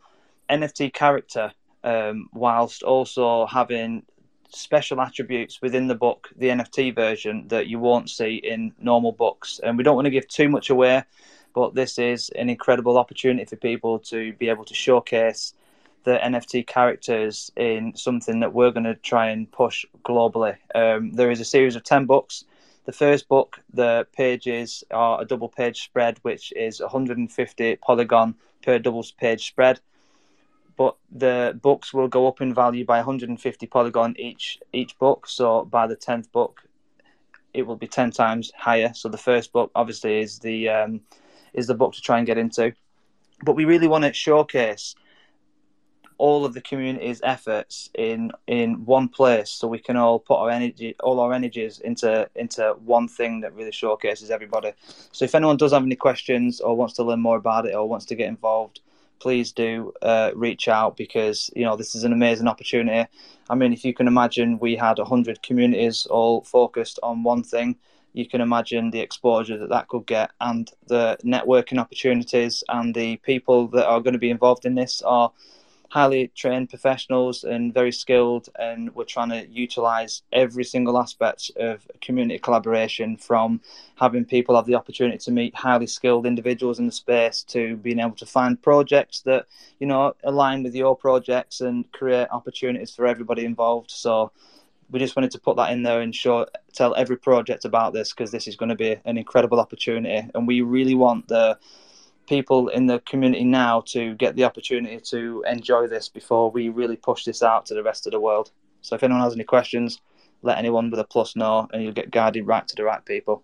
NFT character, whilst also having special attributes within the book, the NFT version, that you won't see in normal books. And we don't want to give too much away, but this is an incredible opportunity for people to be able to showcase the NFT characters in something that we're going to try and push globally. There is a series of 10 books. The first book, the pages are a double page spread, which is 150 polygon per double page spread. But the books will go up in value by 150 polygon each book. So by the 10th book, it will be 10 times higher. So the first book obviously is the book to try and get into. But we really want to showcase all of the community's efforts in one place, so we can all put all our energies into one thing that really showcases everybody. So if anyone does have any questions or wants to learn more about it or wants to get involved, please do reach out, because this is an amazing opportunity. I mean, if you can imagine we had 100 communities all focused on one thing, you can imagine the exposure that could get, and the networking opportunities, and the people that are going to be involved in this are highly trained professionals and very skilled, and we're trying to utilize every single aspect of community collaboration, from having people have the opportunity to meet highly skilled individuals in the space, to being able to find projects that align with your projects and create opportunities for everybody involved. So we just wanted to put that in there and tell every project about this, because this is going to be an incredible opportunity, and we really want the people in the community now to get the opportunity to enjoy this before we really push this out to the rest of the world. So if anyone has any questions, let anyone with a plus know, and you'll get guided right to the right people.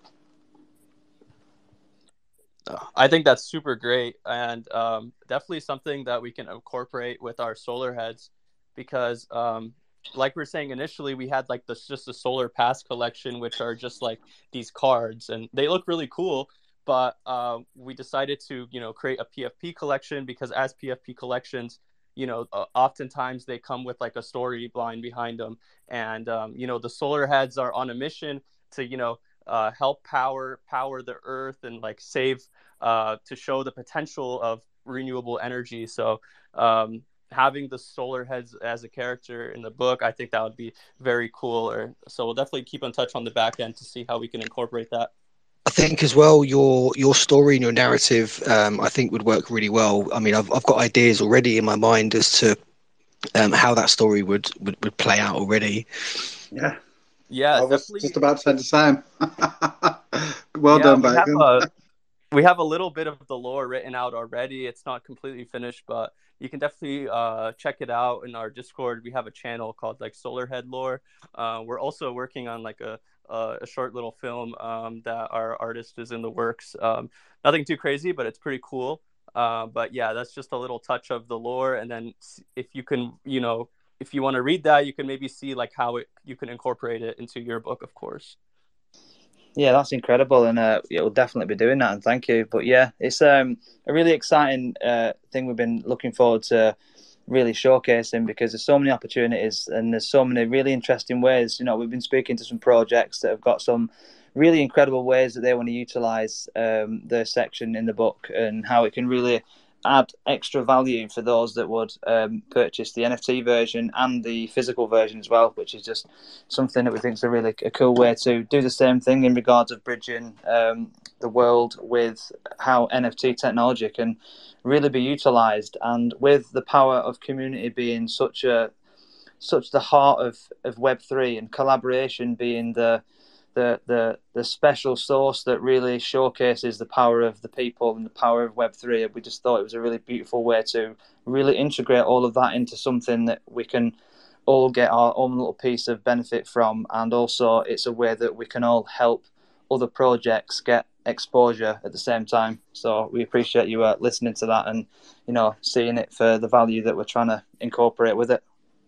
I think that's super great, and definitely something that we can incorporate with our solar heads, because like we were saying initially, we had like just the solar pass collection, which are just like these cards, and they look really cool. But we decided to, create a PFP collection, because as PFP collections, oftentimes they come with like a storyline behind them. And, the solar heads are on a mission to, help power the earth and like save, to show the potential of renewable energy. So having the solar heads as a character in the book, I think that would be very cool. So we'll definitely keep in touch on the back end to see how we can incorporate that. I think as well, your story and your narrative, I think would work really well. I mean, I've got ideas already in my mind as to how that story would play out already. Yeah, I was just about to say the same. Well done, Bacon. We have a little bit of the lore written out already. It's not completely finished, but you can definitely check it out in our Discord. We have a channel called like Solarhead Lore. We're also working on like a short little film that our artist is in the works. Nothing too crazy, but it's pretty cool. But yeah, that's just a little touch of the lore. And then if you can, if you want to read that, you can maybe see like how you can incorporate it into your book, of course. Yeah, that's incredible, and we'll definitely be doing that, and thank you. But yeah, it's a really exciting thing we've been looking forward to really showcasing, because there's so many opportunities and there's so many really interesting ways. We've been speaking to some projects that have got some really incredible ways that they want to utilize their section in the book, and how it can really add extra value for those that would purchase the NFT version and the physical version as well, which is just something that we think is a cool way to do the same thing in regards of bridging the world with how NFT technology can really be utilized. And with the power of community being such the heart of Web3, and collaboration being the special source that really showcases the power of the people and the power of Web3, we just thought it was a really beautiful way to really integrate all of that into something that we can all get our own little piece of benefit from. And also it's a way that we can all help other projects get exposure at the same time. So we appreciate you listening to that and seeing it for the value that we're trying to incorporate with it.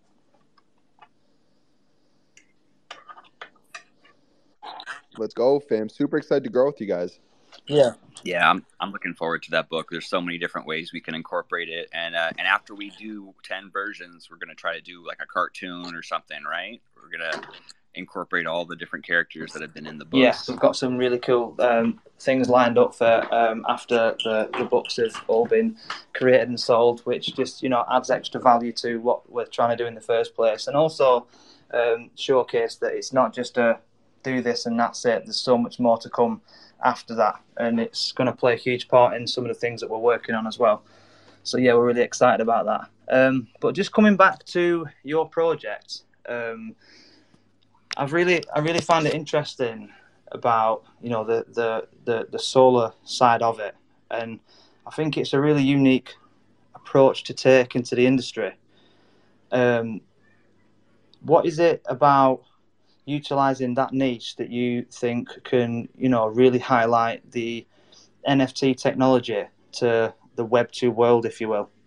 Let's go, fam. Super excited to grow with you guys. Yeah, I'm looking forward to that book. There's so many different ways we can incorporate it, and after we do 10 versions, we're gonna try to do like a cartoon or something, right? We're gonna incorporate all the different characters that have been in the books. Yes, we've got some really cool things lined up for after the books have all been created and sold, which just adds extra value to what we're trying to do in the first place, and also showcase that it's not just a do this and that's it. There's so much more to come after that, and it's going to play a huge part in some of the things that we're working on as well. So yeah, we're really excited about that. But just coming back to your project, I really find it interesting about the solar side of it, and I think it's a really unique approach to take into the industry. What is it about utilizing that niche that you think can really highlight the NFT technology to the Web 2 world, if you will?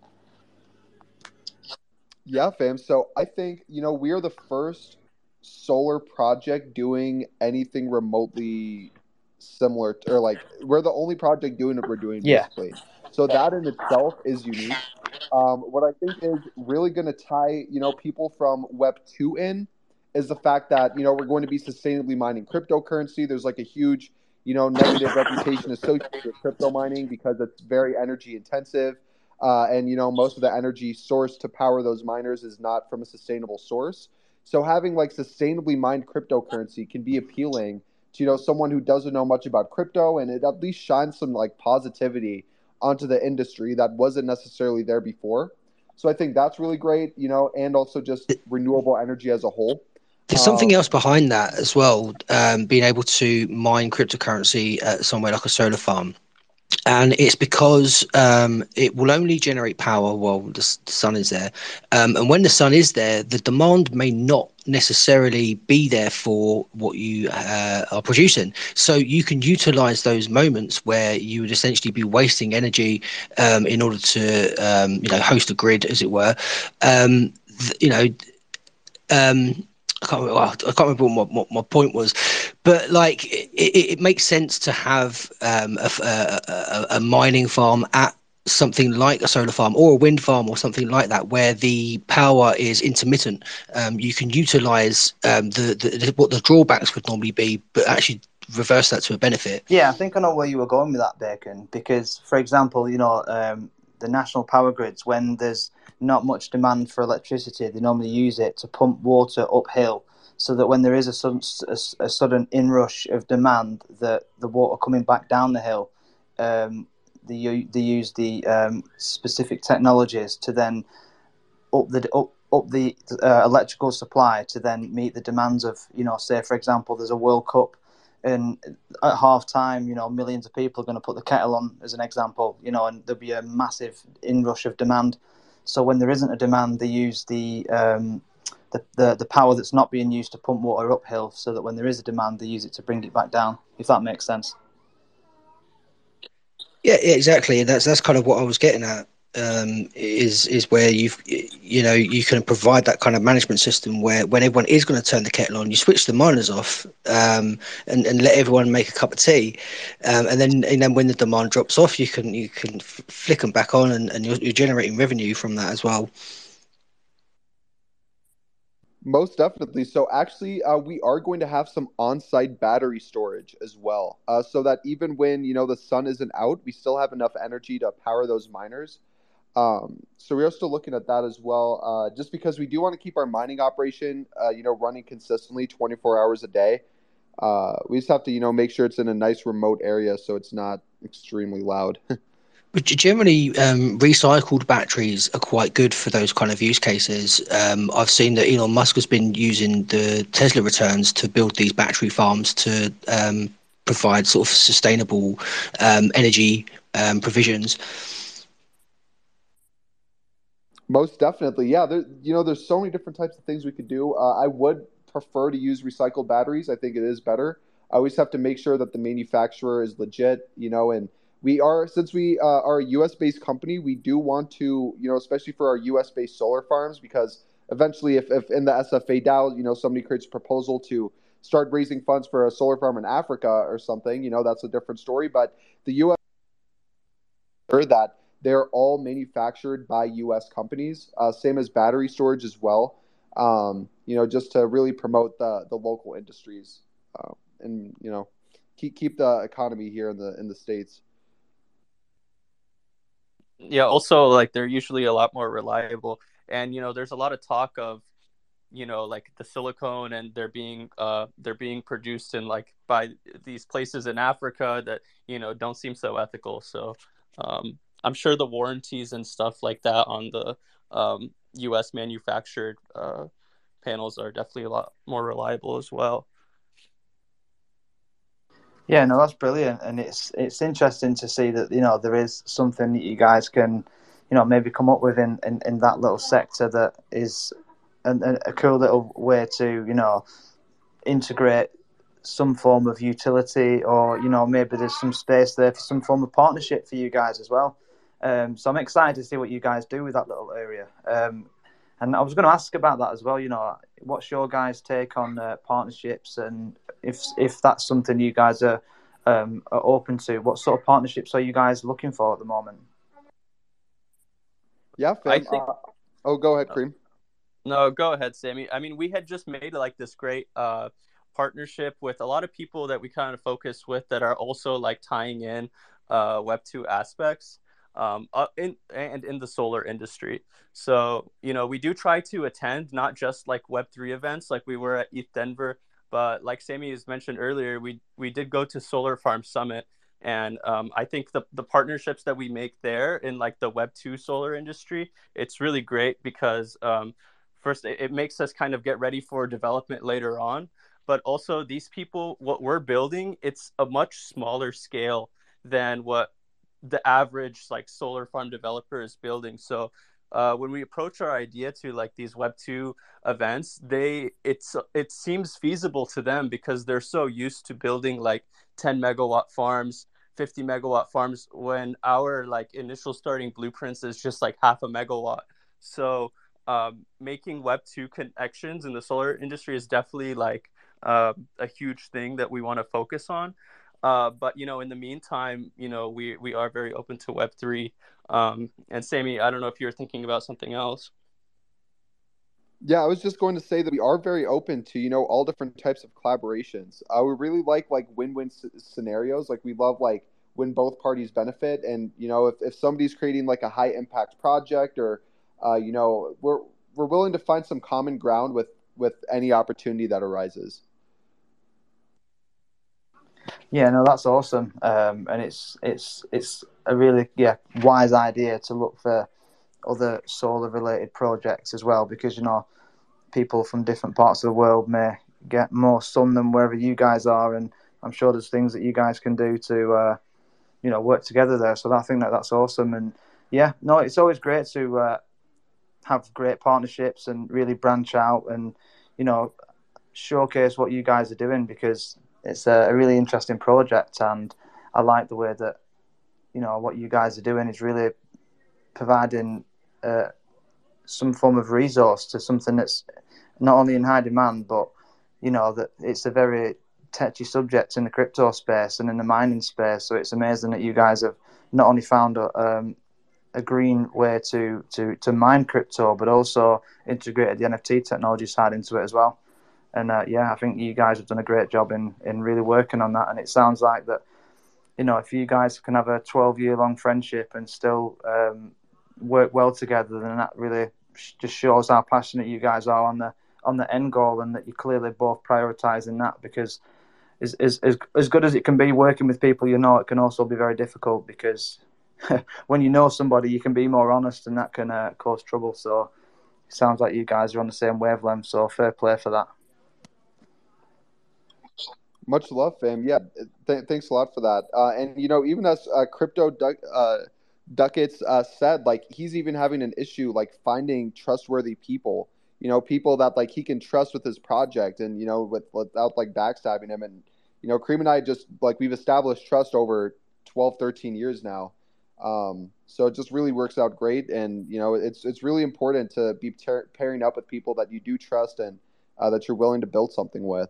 Yeah, fam. So I think, we are the first solar project doing anything remotely similar to, or we're the only project doing what we're doing, basically. So that in itself is unique. What I think is really going to tie, people from Web 2 in is the fact that, we're going to be sustainably mining cryptocurrency. There's a huge, negative reputation associated with crypto mining because it's very energy intensive. And, most of the energy source to power those miners is not from a sustainable source. So having sustainably mined cryptocurrency can be appealing to, someone who doesn't know much about crypto, and it at least shines some positivity onto the industry that wasn't necessarily there before. So I think that's really great, and also just renewable energy as a whole. There's something else behind that as well, being able to mine cryptocurrency at somewhere like a solar farm. And it's because it will only generate power while the sun is there. And when the sun is there, the demand may not necessarily be there for what you are producing. So you can utilize those moments where you would essentially be wasting energy in order to, host a grid, as it were. I can't remember what my point was, but it makes sense to have a mining farm at something like a solar farm or a wind farm or something like that, where the power is intermittent. You can utilize what the drawbacks would normally be, but actually reverse that to a benefit. Yeah, I think I know where you were going with that, Bacon, because, for example, the national power grids, when there's not much demand for electricity, they normally use it to pump water uphill, so that when there is a sudden inrush of demand, the water coming back down the hill, they use the specific technologies to then up the electrical supply to then meet the demands of, say, for example, there's a World Cup, and at half time, millions of people are going to put the kettle on, as an example, and there'll be a massive inrush of demand. So when there isn't a demand, they use the power that's not being used to pump water uphill, so that when there is a demand, they use it to bring it back down, if that makes sense. Yeah, exactly. That's kind of what I was getting at. Is where you can provide that kind of management system where when everyone is going to turn the kettle on, you switch the miners off and let everyone make a cup of tea, and then when the demand drops off, you can flick them back on, and you're generating revenue from that as well. Most definitely. So actually, we are going to have some on-site battery storage as well, so that even when the sun isn't out, we still have enough energy to power those miners. So we are still looking at that as well, just because we do want to keep our mining operation, running consistently 24 hours a day. We just have to, make sure it's in a nice remote area so it's not extremely loud. But generally, recycled batteries are quite good for those kind of use cases. I've seen that Elon Musk has been using the Tesla returns to build these battery farms to provide sort of sustainable energy provisions. Most definitely. Yeah, there's so many different types of things we could do. I would prefer to use recycled batteries. I think it is better. I always have to make sure that the manufacturer is legit, and since we are a US-based company, we do want to, especially for our US-based solar farms, because eventually if in the SFA DAO, somebody creates a proposal to start raising funds for a solar farm in Africa or something, that's a different story. But the US that they're all manufactured by U.S. companies, same as battery storage as well. just to really promote the local industries, and keep the economy here in the States. Yeah, also like they're usually a lot more reliable, and there's a lot of talk of like the silicone, and they're being produced in like by these places in Africa that don't seem so ethical. So I'm sure the warranties and stuff like that on the U.S. manufactured panels are definitely a lot more reliable as well. Yeah, no, that's brilliant, and it's interesting to see that there is something that you guys can maybe come up with in that little sector that is a cool little way to integrate some form of utility, or maybe there's some space there for some form of partnership for you guys as well. So I'm excited to see what you guys do with that little area. And I was going to ask about that as well. What's your guys' take on partnerships, and if that's something you guys are open to? What sort of partnerships are you guys looking for at the moment? Yeah, I think. Go ahead, Cream. No, go ahead, Sammy. I mean, we had just made like this great partnership with a lot of people that we kind of focus with that are also like tying in Web2 aspects in the solar industry. So, we do try to attend not just like Web3 events like we were at ETH Denver, but like Sammy has mentioned earlier, we did go to Solar Farm Summit. And I think the partnerships that we make there in like the Web2 solar industry, it's really great because first, it makes us kind of get ready for development later on. But also, these people, what we're building, it's a much smaller scale than what the average like solar farm developer is building. So when we approach our idea to like these Web2 events, it seems feasible to them because they're so used to building like 10 megawatt farms, 50 megawatt farms, when our like initial starting blueprints is just like half a megawatt. So making Web2 connections in the solar industry is definitely like a huge thing that we want to focus on. But in the meantime, we are very open to Web3. And Sammy, I don't know if you're thinking about something else. Yeah, I was just going to say that we are very open to all different types of collaborations. We really like win-win scenarios. Like we love like when both parties benefit, and if somebody's creating like a high impact project, or we're willing to find some common ground with any opportunity that arises. Yeah, no, that's awesome, and it's a really wise idea to look for other solar related projects as well, because people from different parts of the world may get more sun than wherever you guys are, and I'm sure there's things that you guys can do to work together there. So I think that's awesome, and it's always great to have great partnerships and really branch out and showcase what you guys are doing, because it's a really interesting project, and I like the way that what you guys are doing is really providing some form of resource to something that's not only in high demand, but that it's a very touchy subject in the crypto space and in the mining space. So it's amazing that you guys have not only found a green way to mine crypto, but also integrated the NFT technology side into it as well. And I think you guys have done a great job in really working on that. And it sounds like that, if you guys can have a 12-year-long friendship and still work well together, then that really just shows how passionate you guys are on the end goal, and that you're clearly both prioritizing that, because as good as it can be working with people, it can also be very difficult, because when you know somebody, you can be more honest, and that can cause trouble. So it sounds like you guys are on the same wavelength, so fair play for that. Much love, fam. Yeah, thanks a lot for that. And even as Crypto Ducats said, like he's even having an issue like finding trustworthy people. People that like he can trust with his project, and without like backstabbing him. And Cream and I just like we've established trust over 12, 13 years now. So it just really works out great, and it's really important to be pairing up with people that you do trust and that you're willing to build something with.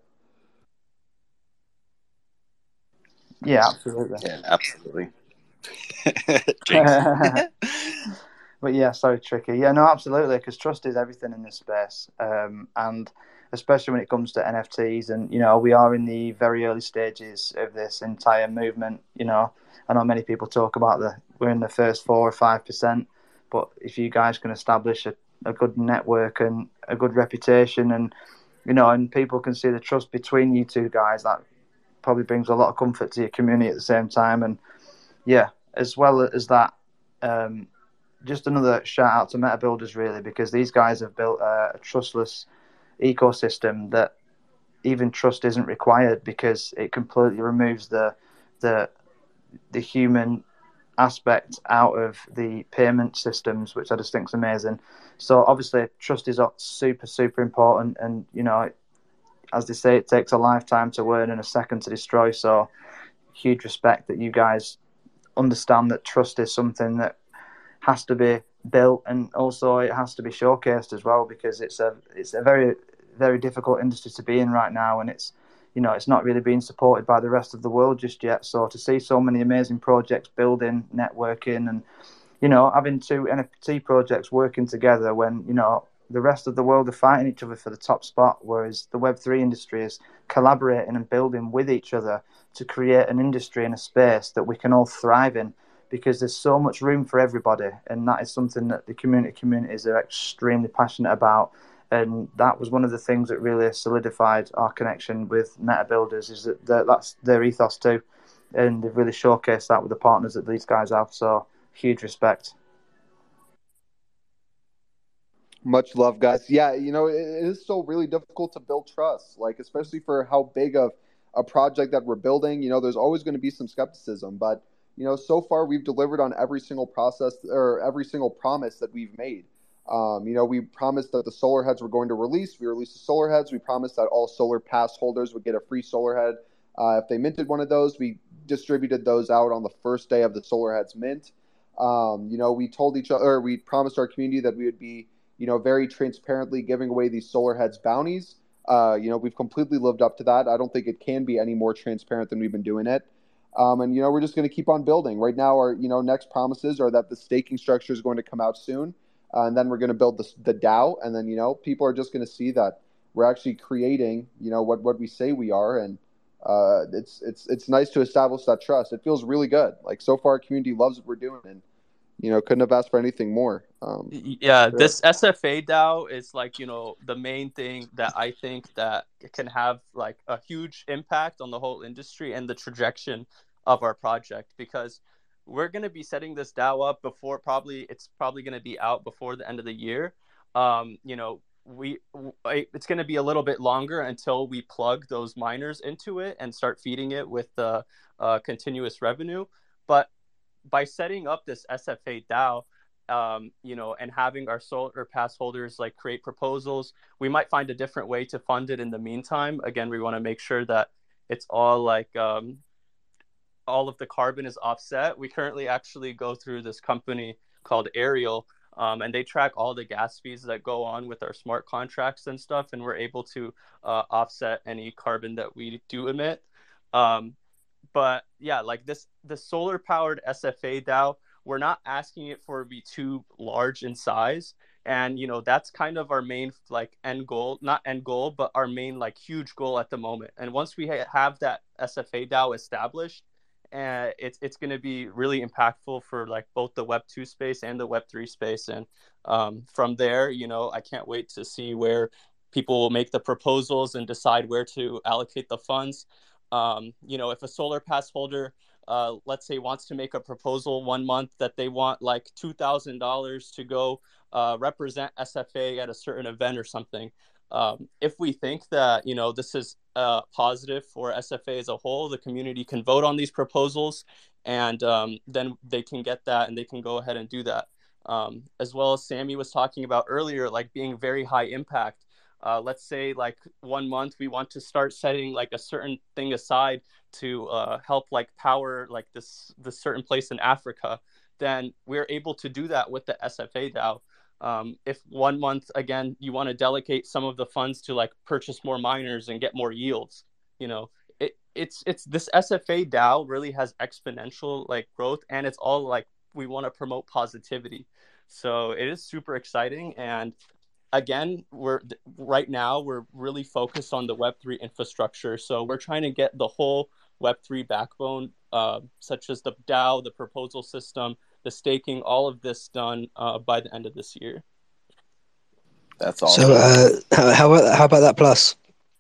Yeah, absolutely. Yeah, absolutely. Jinx. But yeah, sorry, tricky. Yeah, no, absolutely, because trust is everything in this space, and especially when it comes to NFTs. And we are in the very early stages of this entire movement. I know many people talk about we're in the first 4 or 5%, but if you guys can establish a good network and a good reputation, and and people can see the trust between you two guys, that probably brings a lot of comfort to your community at the same time. And yeah, as well as that. Just another shout out to Meta Builders, really, because these guys have built a trustless ecosystem that even trust isn't required, because it completely removes the human aspect out of the payment systems, which I just think is amazing. So obviously, trust is super, super important, and as they say, it takes a lifetime to earn and a second to destroy. So huge respect that you guys understand that trust is something that has to be built, and also it has to be showcased as well, because it's a very, very difficult industry to be in right now, and it's not really being supported by the rest of the world just yet. So to see so many amazing projects building, networking, and having two NFT projects working together when the rest of the world are fighting each other for the top spot, whereas the Web3 industry is collaborating and building with each other to create an industry and a space that we can all thrive in, because there's so much room for everybody, and that is something that the communities are extremely passionate about. And that was one of the things that really solidified our connection with Meta Builders, is that that's their ethos too, and they've really showcased that with the partners that these guys have. So huge respect. Much love, guys. Yeah, it is still really difficult to build trust, like especially for how big of a project that we're building. There's always going to be some skepticism, but so far we've delivered on every single process or every single promise that we've made. We promised that the solar heads were going to release. We released the solar heads. We promised that all solar pass holders would get a free solar head if they minted one of those. We distributed those out on the first day of the solar heads mint. We told each other, or we promised our community that we would be, very transparently giving away these solar heads bounties. We've completely lived up to that. I don't think it can be any more transparent than we've been doing it. And we're just going to keep on building. Right now, our next promises are that the staking structure is going to come out soon, and then we're going to build the DAO, and then people are just going to see that we're actually creating what we say we are, and it's nice to establish that trust. It feels really good. Like so far, our community loves what we're doing, and couldn't have asked for anything more. This SFA DAO is like the main thing that I think that can have like a huge impact on the whole industry and the trajectory of our project, because we're going to be setting this DAO up before it's probably going to be out before the end of the year. It's going to be a little bit longer until we plug those miners into it and start feeding it with the continuous revenue. But by setting up this SFA DAO, and having our solar pass holders like create proposals, we might find a different way to fund it in the meantime. Again, we want to make sure that it's all like all of the carbon is offset. We currently actually go through this company called Ariel, and they track all the gas fees that go on with our smart contracts and stuff, and we're able to offset any carbon that we do emit. But yeah, like the solar powered SFA DAO, we're not asking it for it to be too large in size. And, that's kind of our main like end goal, not end goal, but our main like huge goal at the moment. And once we have that SFA DAO established, it's going to be really impactful for like both the Web 2 space and the Web 3 space. And from there, I can't wait to see where people will make the proposals and decide where to allocate the funds. If a solar pass holder, let's say, wants to make a proposal 1 month that they want like $2,000 to go represent SFA at a certain event or something. If we think that, this is positive for SFA as a whole, the community can vote on these proposals, and then they can get that and they can go ahead and do that. As well as Sammy was talking about earlier, like being very high impact. Let's say like 1 month we want to start setting like a certain thing aside to help like power like this certain place in Africa, then we're able to do that with the SFA DAO. If 1 month, again, you want to delegate some of the funds to like purchase more miners and get more yields, it's this SFA DAO really has exponential like growth, and it's all like we want to promote positivity. So it is super exciting. And again, right now we're really focused on the Web3 infrastructure. So we're trying to get the whole Web3 backbone, such as the DAO, the proposal system, the staking, all of this done by the end of this year. That's awesome. So how about that plus?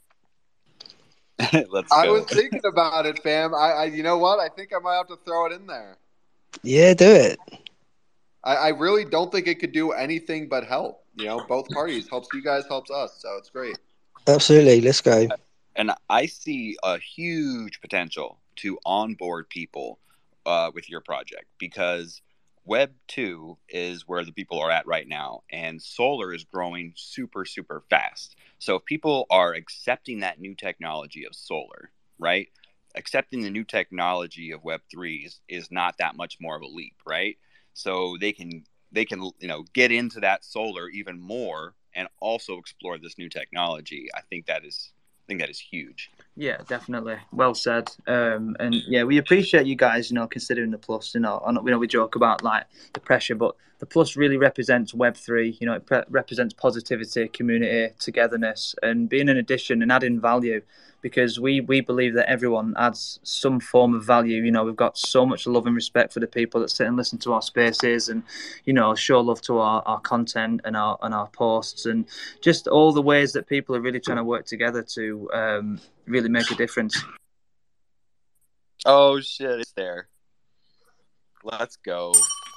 Let's go. I was thinking about it, fam. I you know what? I think I might have to throw it in there. Yeah, do it. I really don't think it could do anything but help. You know, both parties. Helps you guys, helps us. So it's great. Absolutely. Let's go. And I see a huge potential to onboard people with your project, because Web 2 is where the people are at right now, and solar is growing super, super fast. So if people are accepting that new technology of solar, right? Accepting the new technology of Web 3 is not that much more of a leap, right? So they can get into that solar even more and also explore this new technology. I think that is huge. Yeah, definitely. Well said. And yeah, we appreciate you guys, considering the plus. We joke about like the pressure, but the plus really represents Web3. It represents positivity, community, togetherness, and being an addition and adding value. Because we believe that everyone adds some form of value. We've got so much love and respect for the people that sit and listen to our spaces, and show love to our content and our posts, and just all the ways that people are really trying to work together to really make a difference. Oh shit, it's there. Let's go.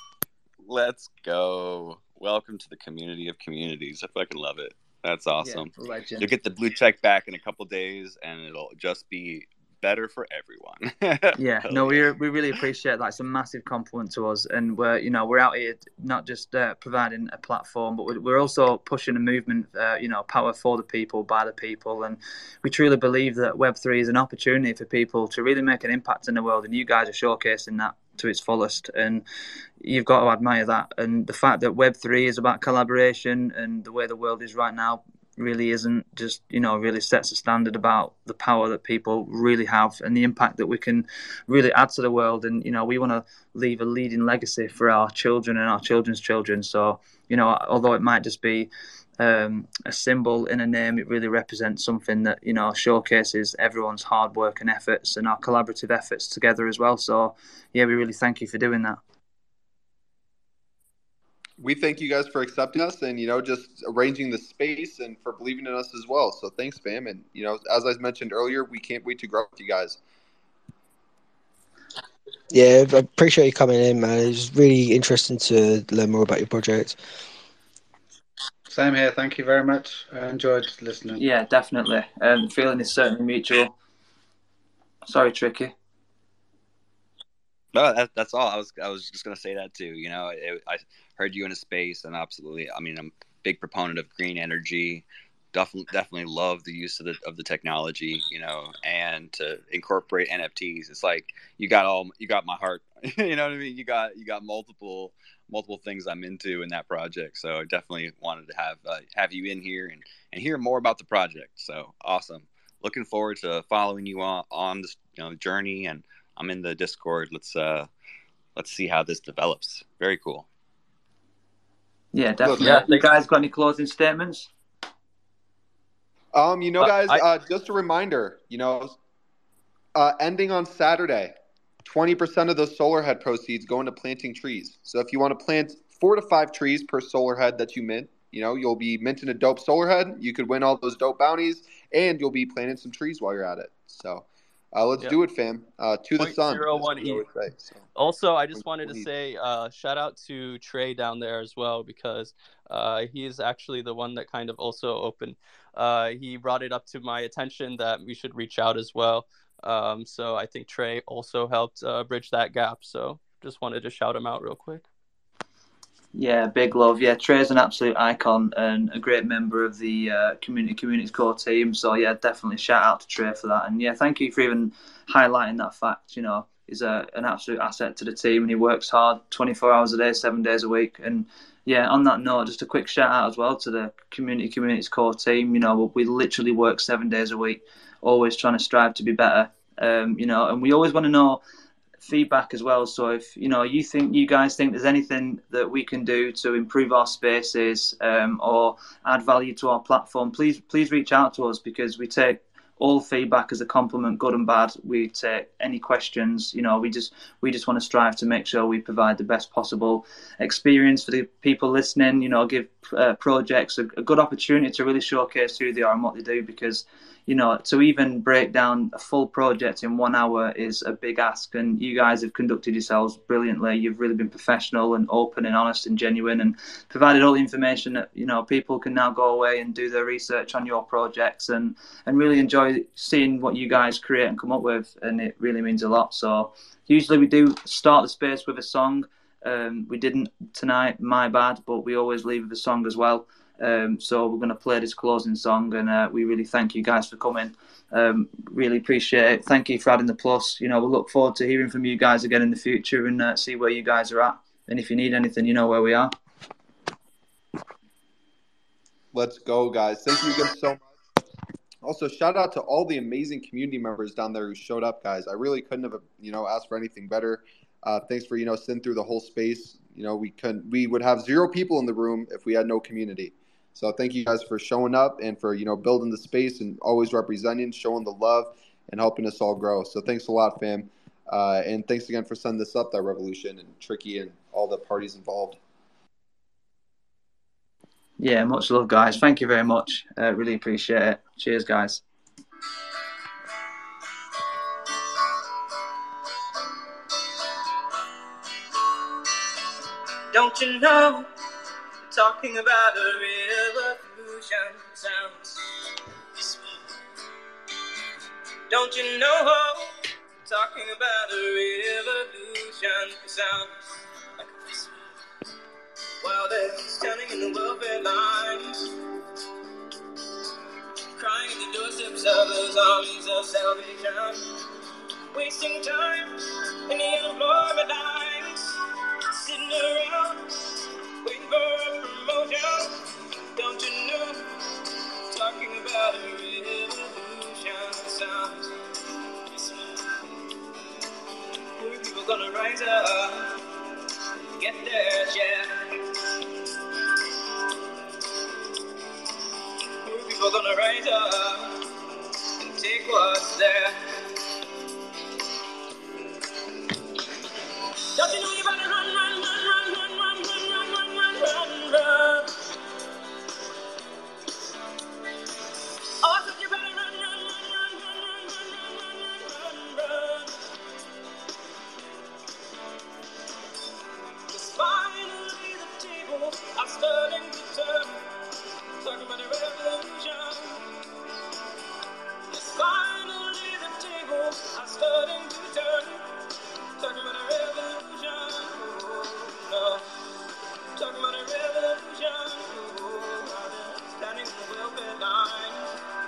Welcome to the community of communities. I fucking love it. That's awesome. Yeah, legend. You'll get the blue check back in a couple days, and it'll just be better for everyone. Yeah, no, we really appreciate that. It's a massive compliment to us, and we're out here not just providing a platform, but we're also pushing a movement. Power for the people, by the people, and we truly believe that Web3 is an opportunity for people to really make an impact in the world, and you guys are showcasing that to its fullest, and you've got to admire that. And the fact that Web3 is about collaboration, and the way the world is right now really isn't just, really sets a standard about the power that people really have and the impact that we can really add to the world. And we want to leave a leading legacy for our children and our children's children. So although it might just be a symbol in a name, it really represents something that showcases everyone's hard work and efforts and our collaborative efforts together as well. So yeah, we really thank you for doing that. We thank you guys for accepting us and just arranging the space and for believing in us as well. So thanks, fam. And as I mentioned earlier, we can't wait to grow with you guys. Yeah, I appreciate you coming in, man. It's really interesting to learn more about your project. Same here. Thank you very much. I enjoyed listening. Yeah, definitely. The feeling is certainly mutual. Sorry, Tricky. No, that's all. I was just gonna say that too. I heard you in a space, and absolutely. I mean, I'm a big proponent of green energy. Definitely love the use of the technology. And to incorporate NFTs. It's like you got my heart. You know what I mean? You got multiple things I'm into in that project. So I definitely wanted to have you in here and hear more about the project. So awesome. Looking forward to following you on this journey, and I'm in the Discord. Let's see how this develops. Very cool. Yeah, definitely. Yeah, you guys got any closing statements? Guys, just a reminder, ending on Saturday, 20% of those solar head proceeds go into planting trees. So if you want to plant 4 to 5 trees per solar head that you mint, you'll be minting a dope solar head. You could win all those dope bounties, and you'll be planting some trees while you're at it. So let's do it, fam. To the sun. 0.01 ETH. So I just wanted to say shout out to Trey down there as well, because he's actually the one that kind of also opened. He brought it up to my attention that we should reach out as well. So I think Trey also helped bridge that gap. So just wanted to shout him out real quick. Yeah, big love. Yeah, Trey's an absolute icon and a great member of the communities core team. So yeah, definitely shout out to Trey for that. And yeah, thank you for even highlighting that fact. He's an absolute asset to the team, and he works hard 24 hours a day, 7 days a week. And yeah, on that note, just a quick shout out as well to the communities core team. We literally work 7 days a week, always trying to strive to be better. And we always want to know feedback as well. So if you guys think there's anything that we can do to improve our spaces or add value to our platform, please reach out to us, because we take all feedback as a compliment, good and bad. We take any questions. We just want to strive to make sure we provide the best possible experience for the people listening. Give projects a good opportunity to really showcase who they are and what they do, because to even break down a full project in 1 hour is a big ask, and you guys have conducted yourselves brilliantly. You've really been professional and open and honest and genuine, and provided all the information that people can now go away and do their research on your projects and really enjoy seeing what you guys create and come up with, and it really means a lot. So usually we do start the space with a song. We didn't tonight, my bad, but we always leave with a song as well. So we're going to play this closing song, and we really thank you guys for coming. Really appreciate it. Thank you for adding the plus. We'll look forward to hearing from you guys again in the future and see where you guys are at. And if you need anything, you know where we are. Let's go, guys. Thank you again so much. Also, shout out to all the amazing community members down there who showed up, guys. I really couldn't have, asked for anything better. Thanks for, sitting through the whole space. We would have 0 people in the room if we had no community. So thank you guys for showing up and for, building the space and always representing, showing the love, and helping us all grow. So thanks a lot, fam. And thanks again for setting this up, that Revolution, and Tricky and all the parties involved. Yeah, much love, guys. Thank you very much. Really appreciate it. Cheers, guys. Don't you know, talking about a revolution sounds this way. Don't you know, talking about a revolution sounds like this way. While they're standing in the welfare lines, crying at the doorsteps of those armies of salvation, wasting time in the unemployment lines, sitting around waiting for a promotion. Don't you know, talking about a revolution sounds this way. Poor people gonna rise up, get their share. Poor people gonna rise up and take what's there. Don't you know you better run, run, run, run, run, run, run, run, run, run, run. Oh, so you better run, run, run, run, run, run, run, run, run. 'Cause finally the tables are starting to turn. Talking about a revolution. Yes, finally the tables are starting to turn. Talking about a revolution, oh, no. Talking about a revolution, oh, standing in the welfare line,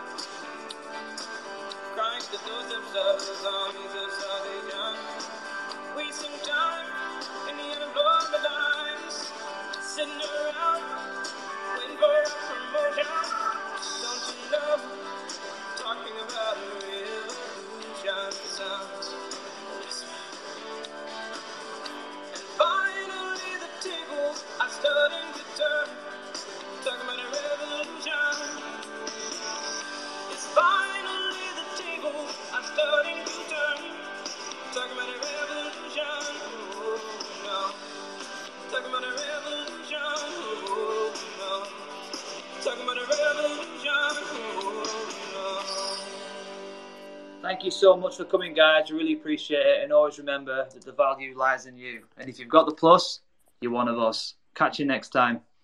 crying to the doorsteps of those armies of salvation, wasting time in the unemployment lines, sitting around waiting for a promotion. Don't you know, talking about a revolution sounds this way. Finally the tables are starting to turn. Talking about a revolution. It's finally the tables are starting to turn. Talking about a revolution. Oh no. Talking about a revolution. Oh no. Talking about a revolution. Oh no. Thank you so much for coming, guys. Really appreciate it. And always remember that the value lies in you. And if you've got the plus, you're one of us. Catch you next time.